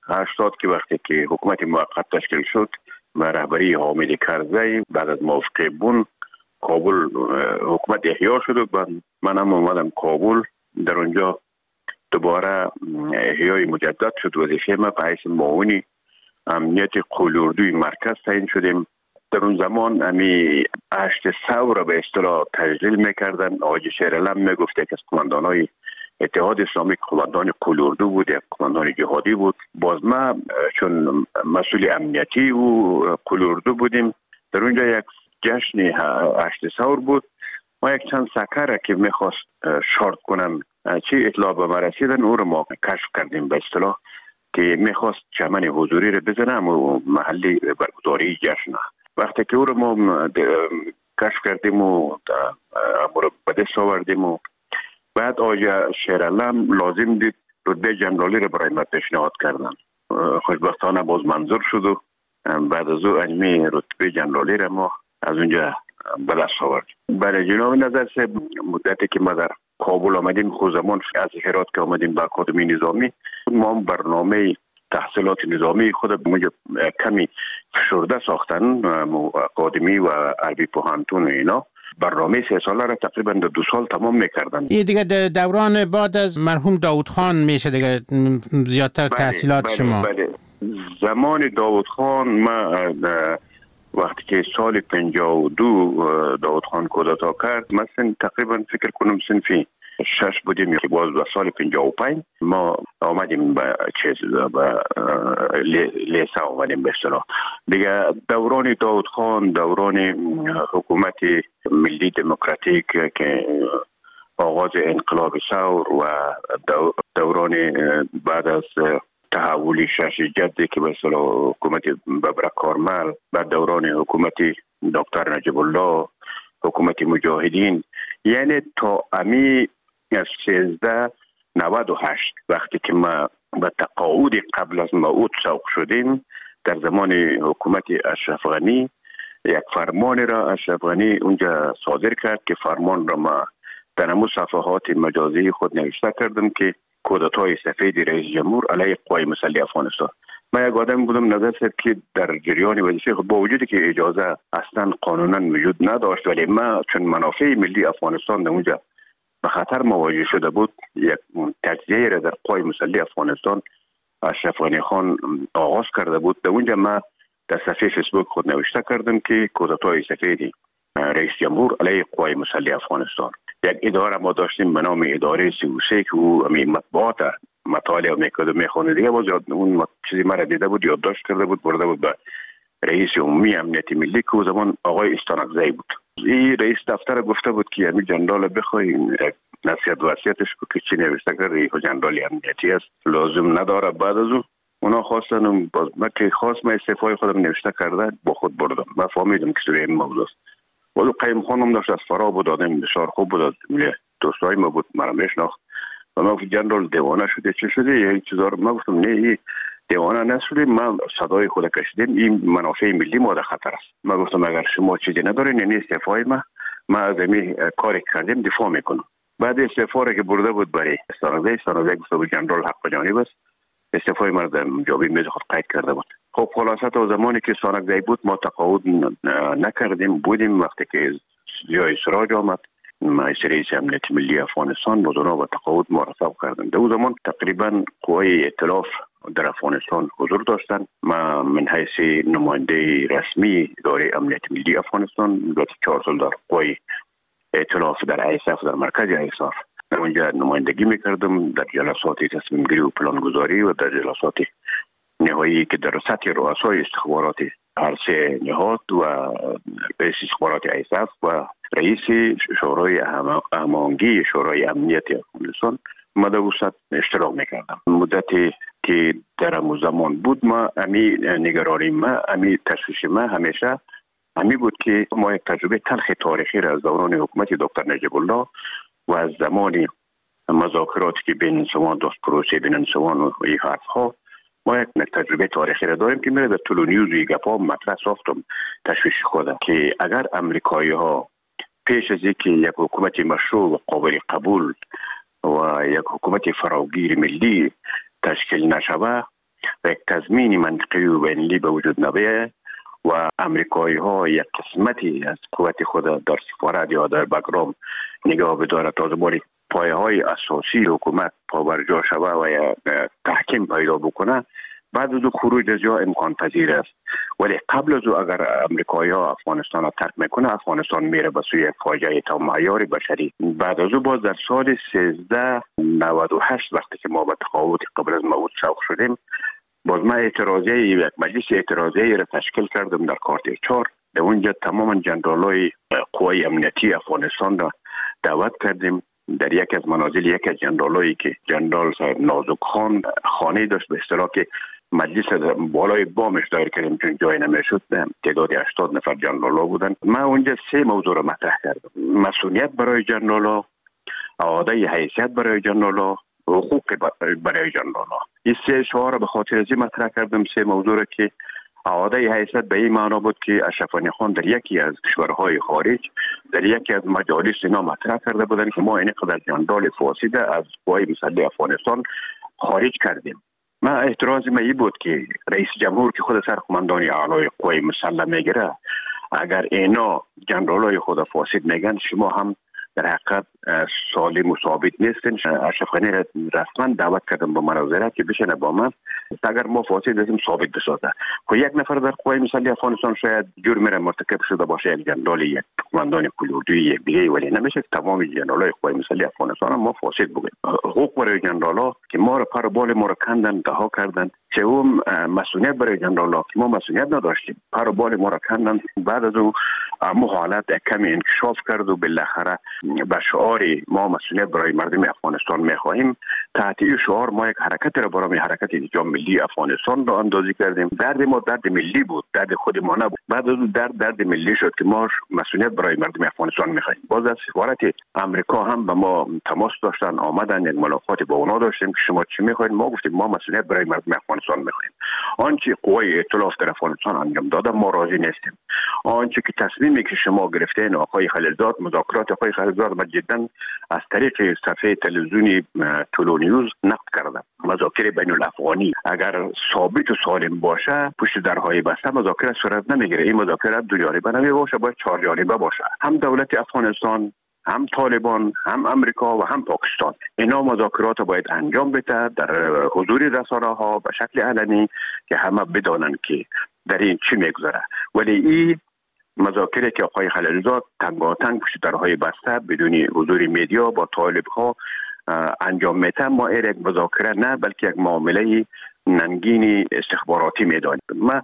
80 که وقتی که حکومت موقت تشکیل شد با رهبری حامد کرزی بعد از موافقه بون کابل حکومت احیا شد و من هم اومدم کابل. در اونجا دوباره احیای مجدد شد. وظیفه ما به حیث معاون امنیت قلوردوی مرکز تعیین شدیم. در اون زمان امی هشت ثور را به اصطلاح تجلیل میکردن. آقای شیرعلم میگفت که از کماندانای اتحاد اسلامی کماندان قلوردو بود، یک کماندان جهادی بود. باز ما چون مسئول امنیتی و قلوردو بودیم، در اونجا یک جشن هشت ثور بود. ما یک چند سکر که میخواست شارت کنم چی اطلاع به ما رسیدن، او رو ما کشف کردیم به اصطلاح که میخواست چمن حضوری رو بزنم و محلی برگزاری جشن. وقتی که او رو ما کشف کردیم و به دست آوردیم و بعد آقای شیرعلم لازم دید رتبه جنرالی رو برای ما پیشنهاد کردن. خوشبختانه باز منظور شد و بعد از او علمی رتبه جنرالی رو ما از اونجا به دست آوردیم. برای جناب نظر مدتی که ما در کابل آمدیم، خود زمان از هرات که آمدیم به اکادمی نظامی، ما برنامه تحصیلات نظامی خود کمی فشرده ساختن. اکادمی و عربی پوهنتون و اینا برنامه 3 ساله را تقریبا 2 سال تمام میکردن. این دیگه دوران بعد از مرحوم داود خان میشه دیگه زیادتر تحصیلات شما. بله. زمان داود خان ما وقتی که سال 52 داود خان کودتا کرد، مثلا تقریبا فکر کنم صنفی 6 بودیم که باز به سال 55 ما آمدیم به لیسه آمدیم به اصطلاح. دیگه دوران داود خان دوران حکومت ملی دموکراتیک که آغاز انقلاب ثور و دوران بعد از تحول شش جدی که به اصطلاح حکومت ببرک کارمل، بعد دوران حکومت دکتر نجیب الله، حکومت مجاهدین، یعنی تا امی از 1398 وقتی که ما به تقاعد قبل از موعود سوق شدیم، در زمان حکومت اشرف غنی یک فرمان را اشرف غنی اونجا صادر کرد که فرمان را ما در همون صفحات مجازی خود نوشته کردم که کودتای سفید رئیس جمهور علیه قوای مسلح افغانستان. من یک آدم بودم نظر سید که در جریان وظیفه خود با وجودی که اجازه اصلا قانونا وجود نداشت، ولی ما چون منافع ملی افغانستان در اونجا به خطر مواجه شده بود، یک تجزیه را در قوای مسلح افغانستان اشرف غنی خان آغاز کرده بود. در اونجا ما در صفحه فیسبوک خود نوشته کردم که کودتای سفید رئیس جمهور علیه قوای مسلح افغانستان. یک اداره ما داشتیم به نام اداره 33 که او مطبوعات مطالعه میخونه دیگه، باز اون چیزی مرا دیده بود، یادداشت کرده بود، برده بود به رئیس عمومی امنیت ملی که او زمان آقای استانکزی بود. این رئیس دفتر گفته بود که همین جنرال بخوای نصیحت وصیتش که چی نوشته کرده این جنرال امنیتی است، لازم نداره. بعد از اونا خواستن باز من که خواست من استعفای خودم نوشته کرده با خود بردم. من فهمیدم که سوی این موضوع است. ولی قیم خانم داشت از فرا بود، آدم بسیار خوب بود، دوستای ما بود، مرا میشناخت و من گفت جنرال دیوانه شده چه شده یه چیزا رو. من گفتم نه این دیوانه نشده، من صدای خود کشیدم، این منافع ملی ما در خطر است. من گفتم اگر شما چیزی ندارین یعنی استعفای ما از این کاری کردیم دفاع میکنم. بعد استعفا را که برده بود برای استانکزی گفته بود جنرال حق جانب است، استعفای ما در جوابی میز خود قید کرده بود. خب خلاصه تا زمانی که استانکزی بود ما تقاعد نکردیم، بودیم. وقتی که جای سراج آمد رئیس امنیت ملی افغانستان بود، اونا با تقاعد مرتب کردن. در اون زمان تقریبا قوای ائتلاف در افغانستان حضور داشتن. ما من حیث نماینده رسمی اداره امنیت ملی افغانستان 4 سال در قوای ائتلاف در ایساف، در مرکز ایساف اونجا نمایندگی میکردم در جلسات تصمیم گیری و پلان گذاری و در جلسات نهایی که در سطح رؤسای استخبارات هر سه نهاد و رئیس استخبارات ایساف و رئیس شورای هماهنگی شورای امنیت افغانستان ما در وسط اشتراک میکردم. مدتی که در همون زمان بود ما امی نگرانی ما امی تشویش ما همیشه امی بود که ما یک تجربه تلخ تاریخی را از دوران حکومت دکتر نجیب الله و از زمان مذاکراتی که بین انسوان داشت، پروسه بین انسوان و این حرفها، ما یک تجربه تاریخی را داریم که میره در طول نیوز و گپا مطرح ساختم تشویش خودم که اگر امریکایی ها پیش از اینکه یک حکومت مشروع و قابل قبول و یک حکومت فراگیر ملی تشکیل نشوه و یک تضمین منطقی و بین‌المللی به وجود نبیه و امریکایی ها یک قسمتی از قوت خود در سفارت یا در بگرام نگاه بداره تا زمانی پایه های اساسی حکومت پابرجا شوه و یا تحکیم پیدا بکنه، بعد از او خروج از جا امکان پذیر است. ولی قبل از او اگر امریکایی ها افغانستان را ترک میکنه، افغانستان میره به سوی فاجعه تا معیار بشری. بعد از او باز در سال 1398 وقتی که ما به تقاعد قبل از موعود سوق شدیم، باز ما یک مجلس اعتراضی را تشکیل کردم در کارت 4. در اونجا تماما جنرالای قوای امنیتی افغانستان را دعوت کردیم. در یک از منازل یک از جنرالایی که جنرال نازک خان خانه داشت، به اصطلاح که مجلس بالای بامش دایر کردیم چون جای نمیشد. تعداد 80 نفر جنرالا بودن. ما اونجا 3 موضوع را مطرح کردم: مسئولیت برای جنرالا، اعاده حیثیت برای جنرالا، حقوق برای جنرالا. این 3 شعار را به خاطر از مطرح کردم. 3 موضوع را که اعاده حیثیت به این معنا بود که اشرف غنی خان در یکی از کشورهای خارج در یکی از مجالس اینا مطرح کرده بودن که ما اینقدر جنرال فاسد از قوای مسلح افغانستان خارج کردیم. ما اعتراض من این بود که رئیس جمهور که خود سرقماندان اعلای قوای مسلح میگیره، اگر اینا جنرالای خود فاسد میگن، شما هم در حقیقت سالم و ثابت نیستن. اشرف غنی را رسما دعوت کردم به مناظره که بشینه با من، اگر ما فاسد هستیم ثابت بسازه. خب یک نفر در قوای مسلح افغانستان شاید جرم را مرتکب شده باشه، یک جنرال، یک قماندان کل یک دیگه، ولی نمیشه تمام جنرالای قوای مسلح افغانستان ما فاسد بگیم. حقوق برای جنرالا که ما را پر بال ما را کندن، رها کردن. سوم مسئولیت برای جنرالا که ما مسئولیت نداشتیم، پر بال ما را کندن. بعد از او حالت کمی انکشاف کرد و بالاخره به شعار ما مسئولیت برای مردم افغانستان میخواهیم، تحت این شعار ما یک حرکت را برای حرکت انجام ملی افغانستان را اندازی کردیم. درد ما درد ملی بود، درد خود ما نبود. بعد از اون درد ملی شد که ما مسئولیت برای مردم افغانستان میخواهیم. باز از سفارت امریکا هم به ما تماس داشتن، آمدن، یک ملاقات با اونا داشتیم که شما چی میخواهید؟ ما گفتیم ما مسئولیت برای مردم افغانستان میخواهیم. آنچه قوای ائتلاف در افغانستان انجام داده ما راضی نیستیم. آنچه که تصمیمی که شما گرفتین آقای خلیلزاد، مذاکرات آقای خلیلزاد ما جدا از طریق صفحه تلویزیونی طلوع نیوز نقد کردم. مذاکره بین الافغانی اگر ثابت و سالم باشه، پشت درهای بسته مذاکره صورت نمیگیره. این مذاکره دو جانبه نمیباشه، باید 4 جانبه باشه. هم دولت افغانستان، هم طالبان، هم امریکا و هم پاکستان. اینا مذاکرات باید انجام بده در حضور رسانه‌ها به شکل علنی که همه بدانن که در این چی میگذره. ولی این مذاکره که آقای خلیلزاد تنگاتنگ پشت درهای بسته بدون حضور میدیا با طالب‌ها انجام میده، ما یک مذاکره نه بلکه یک معامله ننگین استخباراتی میدانیم. ما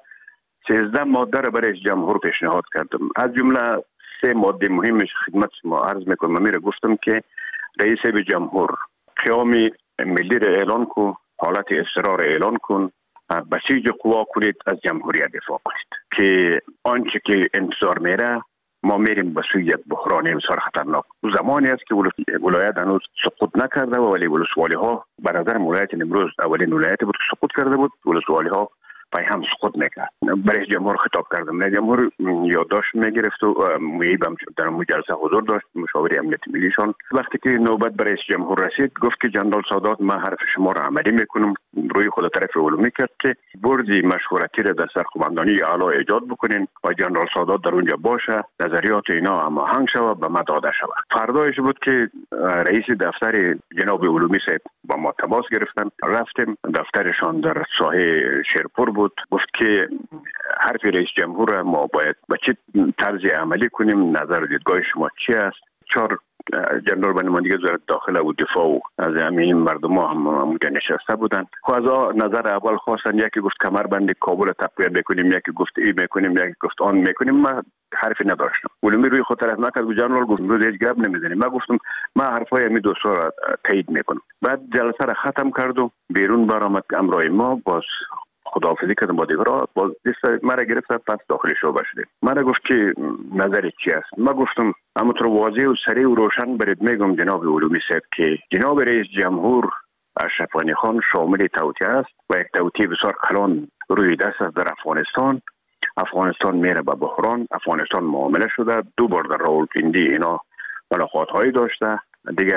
13 ماده را برای جمهور پیشنهاد کردم. از جمله 3 ماده مهمش خدمت ما عرض میکنم. من میره گفتم که رئیس جمهور قیام ملی را اعلان کن، حالت اضطرار اعلان کن، بسیج قوا کنید، از جمهوریت دفاع کنید که آنچه که انتظار میره ما میریم به سوی یک بحران بسیار خطرناک. زمانی است که ولایت هنوز سقوط نکرده و ولی ولسوالی ها به نظر ولایت امروز اولین ولایت بود که سقوط کرده بود. ولسوالی ها پای هم سقوط میکرد. برای جمهور خطاب کردم. رئیس جمهور یادداشت میگرفت و میبم در مجلس حضور داشت، مشاور امنیت ملیشان. وقتی که نوبت برای رئیس جمهور رسید گفت که جنرال سادات ما حرف شما را عملی میکنم. روی خود طرف علومی کرد که بردی مشورتی را در سرقماندانی اعلی ایجاد بکنین و جنرال سادات در اونجا باشه، نظریات اینا هماهنگ شود، به ما داده شود. فردایش بود که رئیس دفتر جناب علومی صاحب با ما تماس گرفتن. رفتیم دفترشان در ساحه شیرپور بود. گفت که حرف رئیس جمهور ما باید به چه طرز عملی کنیم، نظر و دیدگاه شما چی است؟ 4 جنرال به نمایندگی وزارت داخله و دفاع و از همین مردم ها هم اونجا نشسته بودن. خب از نظر اول خواستن، یکی گفت کمربند کابل تقویت بکنیم، یکی گفت ای میکنیم، یکی گفت آن میکنیم. من حرفی نداشتم. علومی روی خود طرف نکرد و جنرال گفت روز هیچ گپ نمیزنیم. من گفتم من حرفای همین دوستا را تایید میکنم. بعد جلسه را ختم کرد و بیرون برآمد. امرای ما باز خداحافظی کردم با دیگران. باز دست مرا گرفت، پس داخل شعبه شدیم. مرا گفت که نظر چی است؟ من گفتم همونطور واضح و سریع و روشن برید میگم جناب علومی صاحب که جناب رئیس جمهور اشرف غنی خان شامل توطئه است و یک توطئه بسیار کلان روی دست است در افغانستان. افغانستان میره به بحران. افغانستان معامله شده. 2 بار در راولپیندی اینا ملاقات هایی داشته. دیگه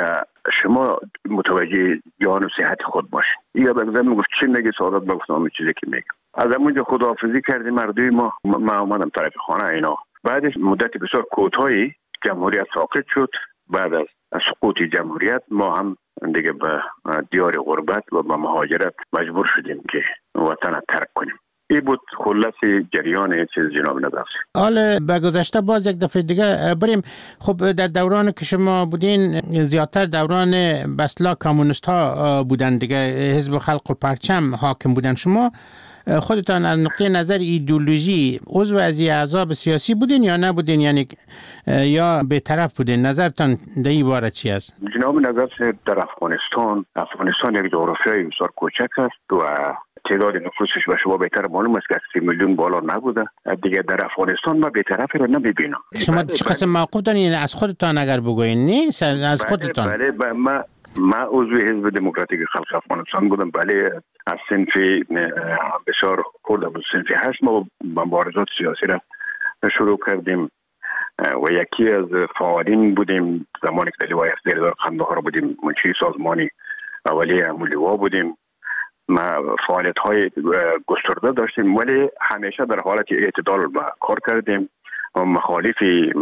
شما متوجه جان و صحت خود باشین. یا بگذارم میگفت چی نگی سعادت بگفتم همین چیزی که میگم. از همونجا خداحافظی کردیم مردوی ما آمدم طرف خانه اینا. بعدش مدت بسیار کوتاهی جمهوریت ساقط شد. بعد از سقوط جمهوریت ما هم دیگه به دیار غربت و به مهاجرت مجبور شدیم که وطن ترک کنیم. این بود خلاص جریان چیز جناب نظر. حالا به گذشته باز یک دفعه دیگه بریم. خب در دوران که شما بودین زیادتر دوران بسلا کمونیست ها بودن دیگه، حزب خلق و پرچم حاکم بودن. شما خودتان از نقطه نظر ایدئولوژی عضو از احزاب سیاسی بودین یا نبودین، یعنی یا به طرف بودین؟ نظرتان در این باره چی است؟ جناب نظر در افغانستان یک جغرافیای بسیار کوچک است و تعداد نفوسش به شما بهتر معلوم است که 30 میلیون بالا نبوده. دیگه در افغانستان ما بی‌طرفی رو نمی‌بینم. شما چه قسم موقف دارین از خودتان اگر بگوین؟ نیست از خودتان. بله ما عضو حزب دموکراتیک خلق افغانستان بودم. بله از صنف بسیار خرد بود، صنف 8 ما مبارزات سیاسی را شروع کردیم و یکی از فعالین بودیم زمانی که در لوای افزیردار قندهار بودیم. منشی سازمانی اولیه لوا بودیم. ما فعالیت های گسترده داشتیم ولی همیشه در حالت اعتدال کار کردیم و مخالف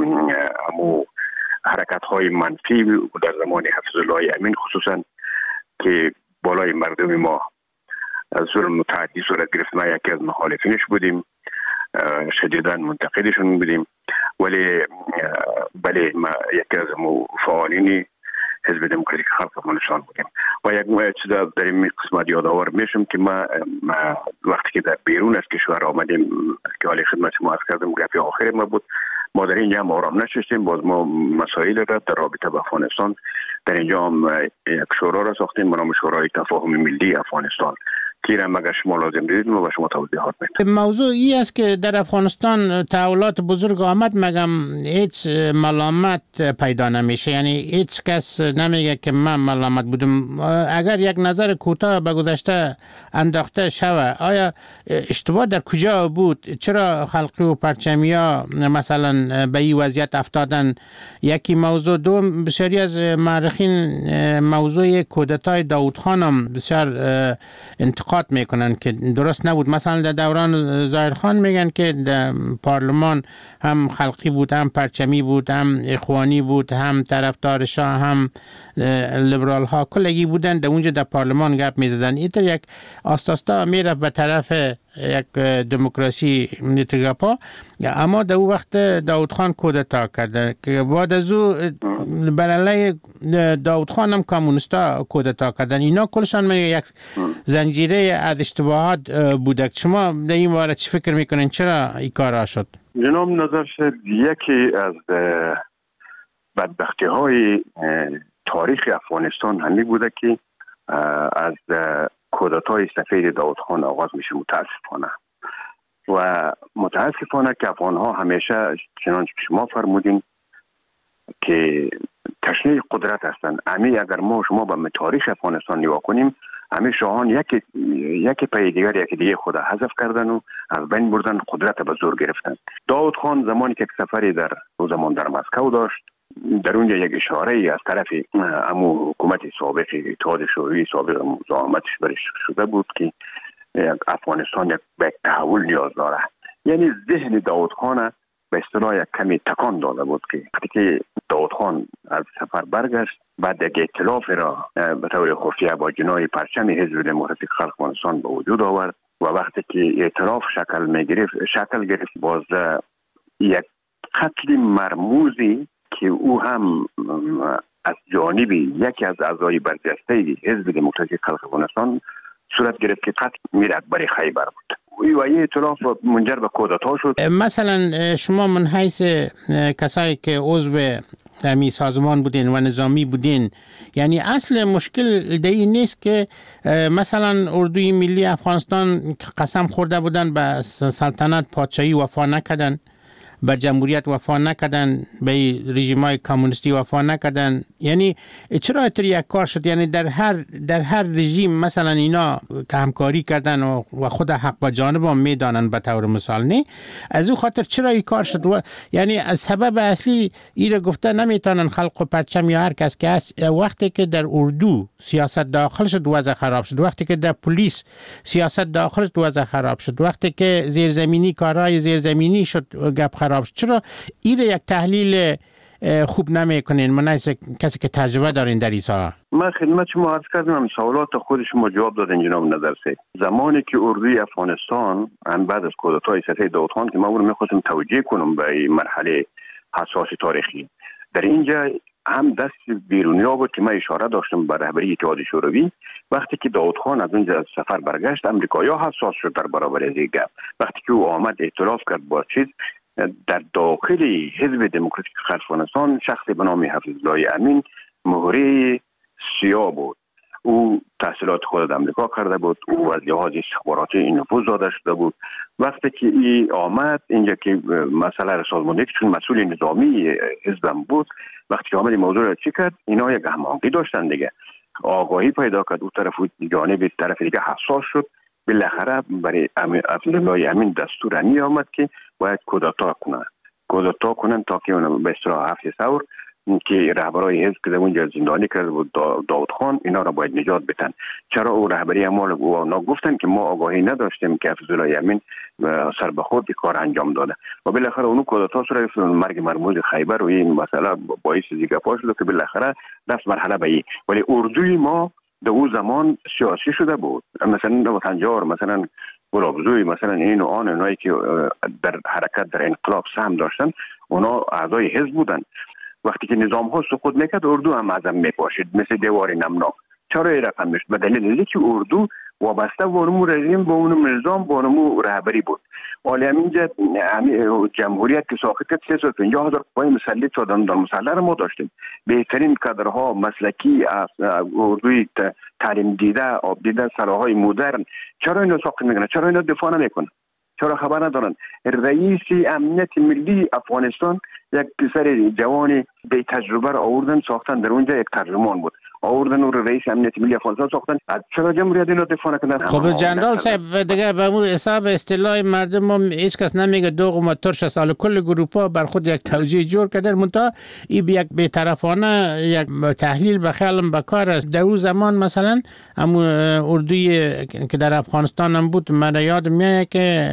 حرکت های منفی در زمان حفظ الله امین خصوصا که بالای مردم ما ظلم و تعدی صورت گرفت، ما یکی از مخالفینش بودیم، شدیداً منتقدشون بودیم. ولی بله ما یکی از فعالین حزب دموکراتیک خلق افغانستان بودیم و یک چیز در این قسمت یادآور میشم که ما وقتی که در بیرون از کشور آمدیم که حالی خدمت ما عرض کردم گپی آخر ما بود، ما در اینجا هم آرام نشستیم. باز ما مسائل را در رابطه با افغانستان در اینجا هم یک شورا را ساختیم به نام شورای تفاهم ملی افغانستان که را مگر شما لازم دیدید ما به شما توضیحات میدیم. موضوع ای است که در افغانستان تحولات بزرگ آمد، مگم هیچ ملامت پیدا نمیشه، یعنی هیچ کس نمیگه که من ملامت بودم. اگر یک نظر کوتاه به گذشته انداخته شود، آیا اشتباه در کجا بود؟ چرا خلقی و پرچمیا مثلا به این وضعیت افتادن؟ یکی موضوع. دوم، بسیاری از مورخین موضوع کودتای داود خان هم بسیار انتقاد میکنن که درست نبود. مثلا در دوران ظاهر خان میگن که در پارلمان هم خلقی بود، هم پرچمی بود، هم اخوانی بود، هم طرفدار شاه، هم لیبرال ها کلگی بودن. در اونجا در پارلمان گپ میزدن. اینطور یک آستاستا میرفت به طرف یک دموکراسی نیتگاپا. اما در اون وقت داود خان کودتا کرده که بعد از او بر علیه داود خان هم کمونیستا کودتا کردن. اینا کلشان میگه یک زنجیره از اشتباهات بوده. شما در این باره چی فکر میکنین؟ چرا این کارا شد؟ جناب نظر شد یکی از بدبختی های تاریخ افغانستان همین بوده که از کودتای سفید داود خان آغاز میشه. متاسفانه که افغان ها همیشه چنانچه شما فرمودین که تشنه قدرت هستند. اگر ما شما به تاریخ افغانستان نگاه کنیم، همه شاهان یکی پای دیگه خود حذف کردن و از بین بردن، قدرت به زور گرفتن. داود خان زمانی که سفری در مسکو داشت، در اونجا یک اشاره ای از طرف حکومت سابق اتحاد شوروی سابق مزاحمتش برش شده بود که افغانستان یک تحول نیاز داره. یعنی ذهن داود خان به اصطلاح یک کمی تکان داده بود که وقتی که داود خان از سفر برگشت، بعد یک ائتلاف را به طور خفیه با جناح پرچم حزب دموکراتیک خلق افغانستان به وجود آورد و وقتی که ائتلاف شکل گرفت باز یک قتل مرموزی که او هم از جانب یکی از اعضای برجسته حزب دموکراتیک خلق افغانستان صورت گرفت که قتل میر اکبر خیبر بود. و این ائتلاف منجر به کودتا شد. مثلا شما من حیث کسایی که عضو همی سازمان بودین و نظامی بودین، یعنی اصل مشکل دی نیست که مثلا اردوی ملی افغانستان قسم خورده بودن به سلطنت پادشاهی وفا نکردن به جمهوریت وفا نکردن، به رژیم‌های کمونیستی وفا نکردن. یعنی چرا اتر یک کار شد؟ یعنی در هر رژیم مثلا اینا که همکاری کردن و خود حق با جانب هم میدانن به طور مثال، نه از او خاطر چرا این کار شد؟ یعنی از سبب اصلی ایره گفته نمیتونن خلق و پرچم یا هر کس که هست. وقتی که در اردو سیاست داخل شد وضع خراب شد، وقتی که در پلیس سیاست داخل شد وضع خراب شد، وقتی که زیرزمینی کارهای زیرزمینی شد گپ خراب شد. چرا ایره یک تحلیل خوب نمیکنین؟ من کسی که تجربه دارین در این ساحه. من خدمت شما عرض کردم، سوالات خود شما جواب دادن جناب نظرسید. زمانی که اردوی افغانستان هم بعد از کودتای سطح داود خان که ما اون میخواستم توجیه کنم به این مرحله حساس تاریخی، در اینجا هم دست بیرونیا بود که من اشاره داشتم به رهبری اتحاد شوروی. وقتی که داود خان از اونجا از سفر برگشت، امریکایی‌ها حساس شد در برابر از این گپ. وقتی که او آمد اعتراض کرد با چیز، در داخل حزب دموکراتیک افغانستان شخصی به نام حفیظالله امین مهره سیاه بود. او تحصیلات خود در امریکا کرده بود، او از لحاظ استخباراتی این نفوذ داده شده بود. وقتی که ای آمد اینجا که مسئله را سازماندهی چون مسئول نظامی حزبم بود، وقتی که آمد این موضوع را چی کرد، اینا یک هماهنگی داشتن دیگه، آگاهی پیدا کرد، او طرف جانب طرف دیگه حساس شد. بالاخره برای حفیظالله امین دستور امی آمد که باید کودتا کنن تا که به اصطلاح هفت ثور که رهبرای حزب که اونجا زندانی کرده بود داود خان، اینا را باید نجات بدن. چرا او رهبری اعمال او گفتن که ما آگاهی نداشتیم که حفیظالله امین سر به خود کار انجام داده و بالاخره اونو کودتا صورت مرگ مرموز خیبر و این مسئله باعث دیگه پاش شد که بالاخره دست مرحله به این. ولی اردوی ما در اون زمان سیاسی شده بود، مثلا وطنجار، مثلا گلابزوی، مثلا این و آن، اونایی که در حرکت در انقلاب سهم داشتن اونا اعضای حزب بودن. وقتی که نظام ها سقوط میکرد اردو هم ازم میپاشید مثل دیوار نمناک. چرا این رقم میشد؟ به دلیل که اردو وابسته به اونمو رژیم، به اونمو نظام، به اونمو رهبری بود. ولی همینجا جمهوریت که ساخت کرد 350,000 قوای مسلح شدن، در مسلح رو ما داشتیم. بهترین کادرها مسلکی اردوی تعلیم دیده، آب دیده، سلاحهای مدرن. چرا اینا ساخت میکنن؟ چرا اینا دفاع نمیکنن؟ چرا خبر ندارن؟ رئیس امنیت ملی افغانستان یک پسر جوان بی تجربه را آوردن ساختن، در اونجا یک ترجمان بود، آوردن او رئیس امنیت ملی افغانستان ساختن. چرا جمهوریت اینو دفاع نکردن؟ خب جنرال صاحب دیگه به اون حساب اصطلاح مردم هم هیچ کس نمیگه دوغ و ترش سال کل گروپا بر خود یک توجیه جور کردن، منتها این یک بی‌طرفانه یک تحلیل به خیالم بکار است. در اون زمان مثلا همون اردوی که در افغانستان هم بود، من یاد میاد که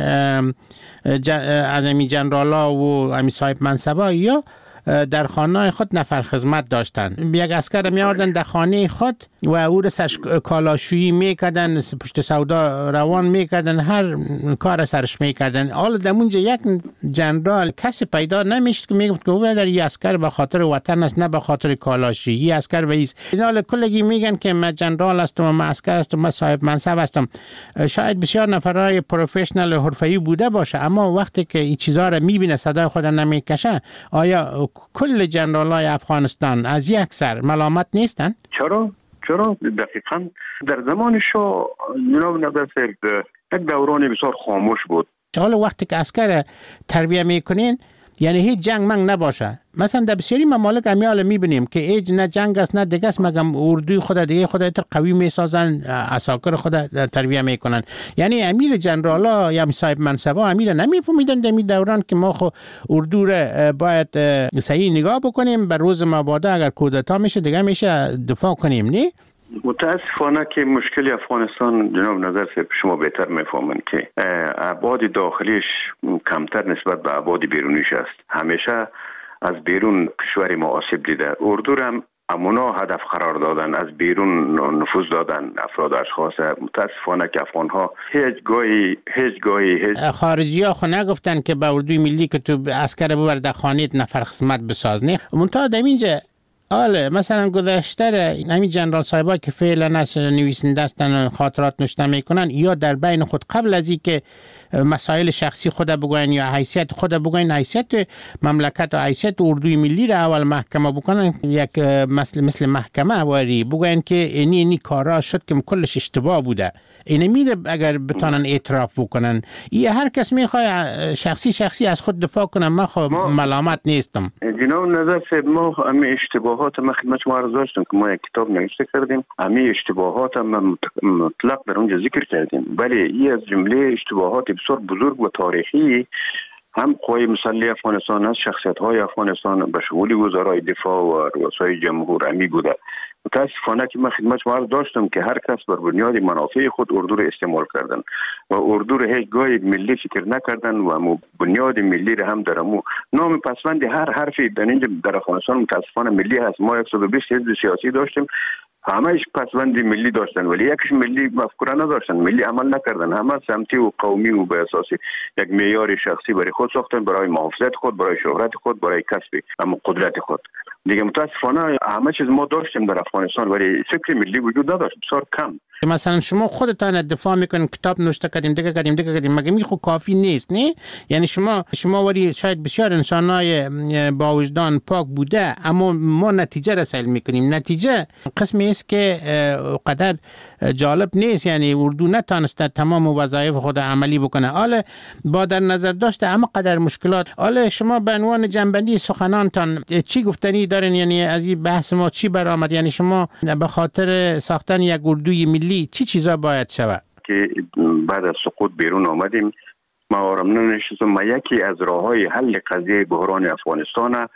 از امی جنرالا و امی صاحب منصبا یا در خانه خود نفر خدمت داشتن. یک اسکر می آوردن در خانه خود و او را سرش کالاشویی میکردن، پشت سودا روان میکردن، هر کار سرش میکردن. حالا در اونجا یک جنرال کسی پیدا نمیشد که میگفت که او در این اسکر به خاطر وطن است، نه به خاطر کالاشویی. اسکر به ایست اینا کلگی میگن که من جنرال هستم و من اسکر هستم، من صاحب منصب هستم. شاید بسیار نفرای پروفشنال حرفه‌ای بوده باشه، اما وقتی که این چیزا را میبینه صدای خود نمیکشه، آیا کل جنرالای افغانستان از یک سر ملامت نیستن؟ چرا دقیقاً در زمان شاه جناب نظرسید یک دوران بسیار خاموش بود. حالا وقتی که عسکر تربیه میکنین یعنی هیچ جنگ منگ نباشه. مثلا در بسیاری ممالک امیال میبینیم که هیچ نه جنگ است نه دیگه است، مگم اردوی خود دیگه خود تر قوی میسازن، عساکر خود تربیه میکنن. یعنی امیر جنرالا یا صاحب منصبا امیر نمیفهمیدن در این دوران که ما خو اردو را باید صحیح نگاه بکنیم، بر روز مبادا اگر کودتا میشه دیگه میشه دفاع کنیم. نه متاسفانه که مشکل افغانستان جناب نظرسید شما بهتر میفهمن که ابعاد داخلیش کمتر نسبت به ابعاد بیرونیش است. همیشه از بیرون کشور ما آسیب دیده. اردو را امونا هدف قرار دادن، از بیرون نفوذ دادن افراد اشخاص. متاسفانه که افغانها هیچ گاهی خارجی ها خو نگفتن که به اردوی ملی که تو عسکر ببر در خانه نفر خدمت بساز. نه منتها در اینجا آله مثلا گذشته همین جنرال صاحبا که فعلا از نویسنده هستن خاطرات نوشته میکنن یا در بین خود قبل از اینکه مسائل شخصی خود بگوین یا حیثیت خود بگوین، حیثیت مملکت و حیثیت اردوی ملی را اول محکمه بکنن، یک مثل محکمه واری بگوین که اینی کارا شد که کلش اشتباه بوده، اینه میده اگر بتانن اعتراف بکنن. این هر کس میخواد شخصی از خود دفاع کنه، من ملامت نیستم. جناب نظر صاحب، ما همه اشتباهات ما خدمت شما عرض داشتم که ما یک کتاب نوشته کردیم، همه اشتباهات ما مطلق در اونجا ذکر کردیم، ولی این از جمله اشتباهات بسیار بزرگ و تاریخی هم قوای مسلح افغانستان است، شخصیت‌های افغانستان به شمول وزرای دفاع و رؤسای جمهور امی بوده. متاسفانه که من خدمت شما عرض داشتم که هر کس بر بنیاد منافع خود اردو را استعمال کردن و اردو را هیچ گاهی ملی فکر نکردن و بنیاد ملی را هم در نام پسوند هر حرفی در افغانستان متاسفانه ملی هست. ما 120 حزب سیاسی داشتیم، همه‌اش پسوند ملی داشتن ولی یکیش ملی مفکوره نداشتن، ملی عمل نکردن، همه سمتی و قومی و به اساس یک معیار شخصی برای خود ساختن، برای محافظت خود، برای شهرت خود، برای کسب اما قدرت خود. دیگه متاسفانه همه چیز ما داشتیم در افغانستان ولی فکر ملی وجود نداشت، بسیار کم. مثلا شما خودتان دفاع میکنین، کتاب نوشته کردیم، دیگه کردیم، مگه می خود کافی نیست؟ نه، یعنی شما ولی شاید بسیار انسانای با وجدان پاک بوده، اما ما نتیجه رسول میکنیم. نتیجه قسمی است که قدر جالب نیست، یعنی اردو نتانسته تمام وظایف خود عملی بکنه. حالا با در نظر داشته اما قدر مشکلات، حالا شما به عنوان جنبندی سخنانتان چی گفتنی دارین؟ یعنی از این بحث ما چی برآمد؟ یعنی شما به خاطر ساختن یک اردوی ملی چی چیزا باید شود؟ که بعد از سقوط بیرون آمدیم، ما آرام ننشستم، ما یکی از راههای حل قضیه بحران افغانستان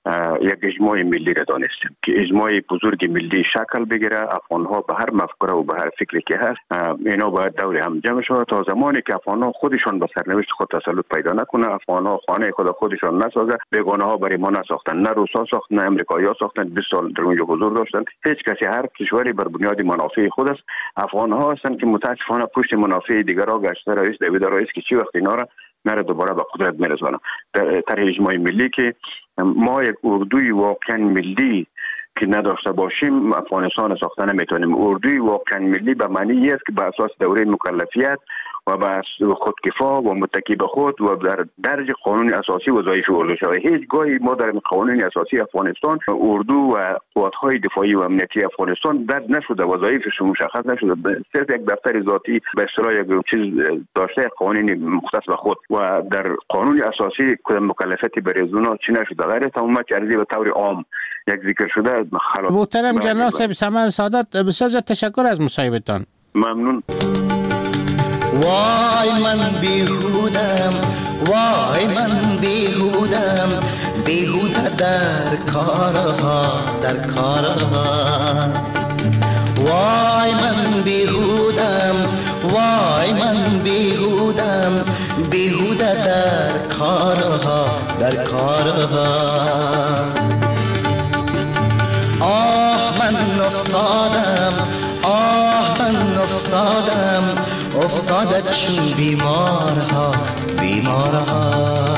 یک اجماع ملی را دانستیم که اجماع بزرگ ملی شکل بگیره. افغانها به هر مفکوره و به هر فکری که هست اینا باید دور هم جمع شود تا زمانی که افغانها خودشان به سرنوشت خود تسلط پیدا نکنه، افغانها خانه خودشان نسازه، بیگانه ها برای ما نساختن، نه روسا ساختن نه امریکایی‌ها ساختن، 20 سال در اونجا حضور داشتن. هیچ کسی، هر کشوری بر بنیاد منافع خود است. افغانها هستند که متاسفانه پشت منافع دیگرها گشته رئیس دوید رئیس که چی وقت اینا را نره دوباره به قدرت میرسونه. در اجماع ملی که ما یک اردوی واقعا ملی که نداشته باشیم افغانستان ساختن نمیتونیم. اردوی واقعا ملی به معنی است که به اساس دوره مکلفیت و به خودکفا و متکی به خود و در درج قانون اساسی وظایف اردو شود. هیچ گاهی ما در قانون اساسی افغانستان اردو و قوات‌های دفاعی و امنیتی افغانستان درج نشده، وظایفش مشخص نشده، صرف یک دفتر ذاتی به اصطلاح یک چیز داشته قانونی مختص به خود و در قانون اساسی کدام مکلفیتی برای اونا چی نشده. غیر تمام چرزی به طور عام یک ذکر شده. محترم جنرال صاحب سمر سعادت، بسیار تشکر از مصاحبتان. ممنون. وای من بیهودم، وای من بیهودم، بیهوده در کارها، در کارها. وای من بیهودم، وای من بیهودم، بیهوده در کارها، در کارها. آه من افتادم، آه من افتادم، افتاده چون بیمارها، بیمارها.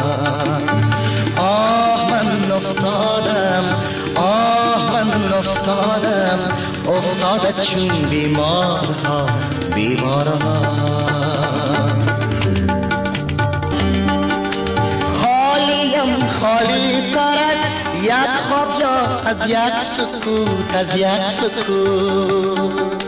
آه من افتادم، آه من افتادم، افتاده چون بیمارها، بیمارها. خالیم خالی ترک یک خواب یا از یک سکوت، از یک سکوت.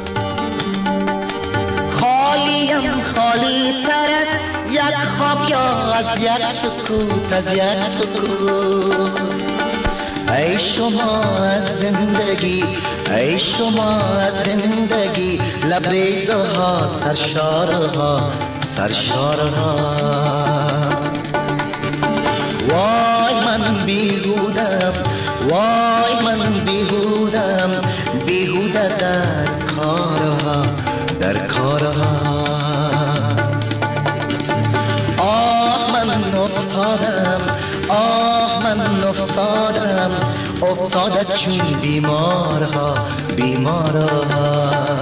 خالیم خالی ترک یک خواب یا از یک سکوت، از یک سکوت. ای شما از زندگی، ای شما از زندگی، لبریزها، سرشارها، سرشارها. وای من بیهودم، وای من بیهودم، بیهوده در کارها، در کارها. آه من افتادم، آه من افتادم، افتاده چون بیمارها، بیمارها.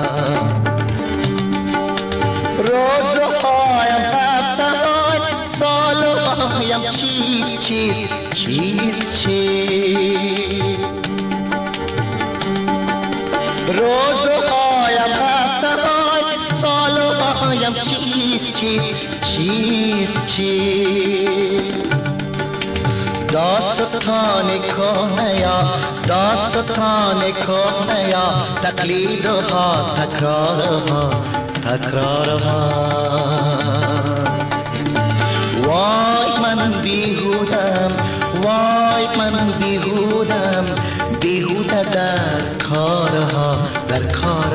روزهایم هفته‌های سالهایم چیز چیز چیز چیز. روزهایم هفته‌های سالهایم چیست داستان کهنه یا تقلیدها تکرارها وای من بیهودم بیهوده در کارها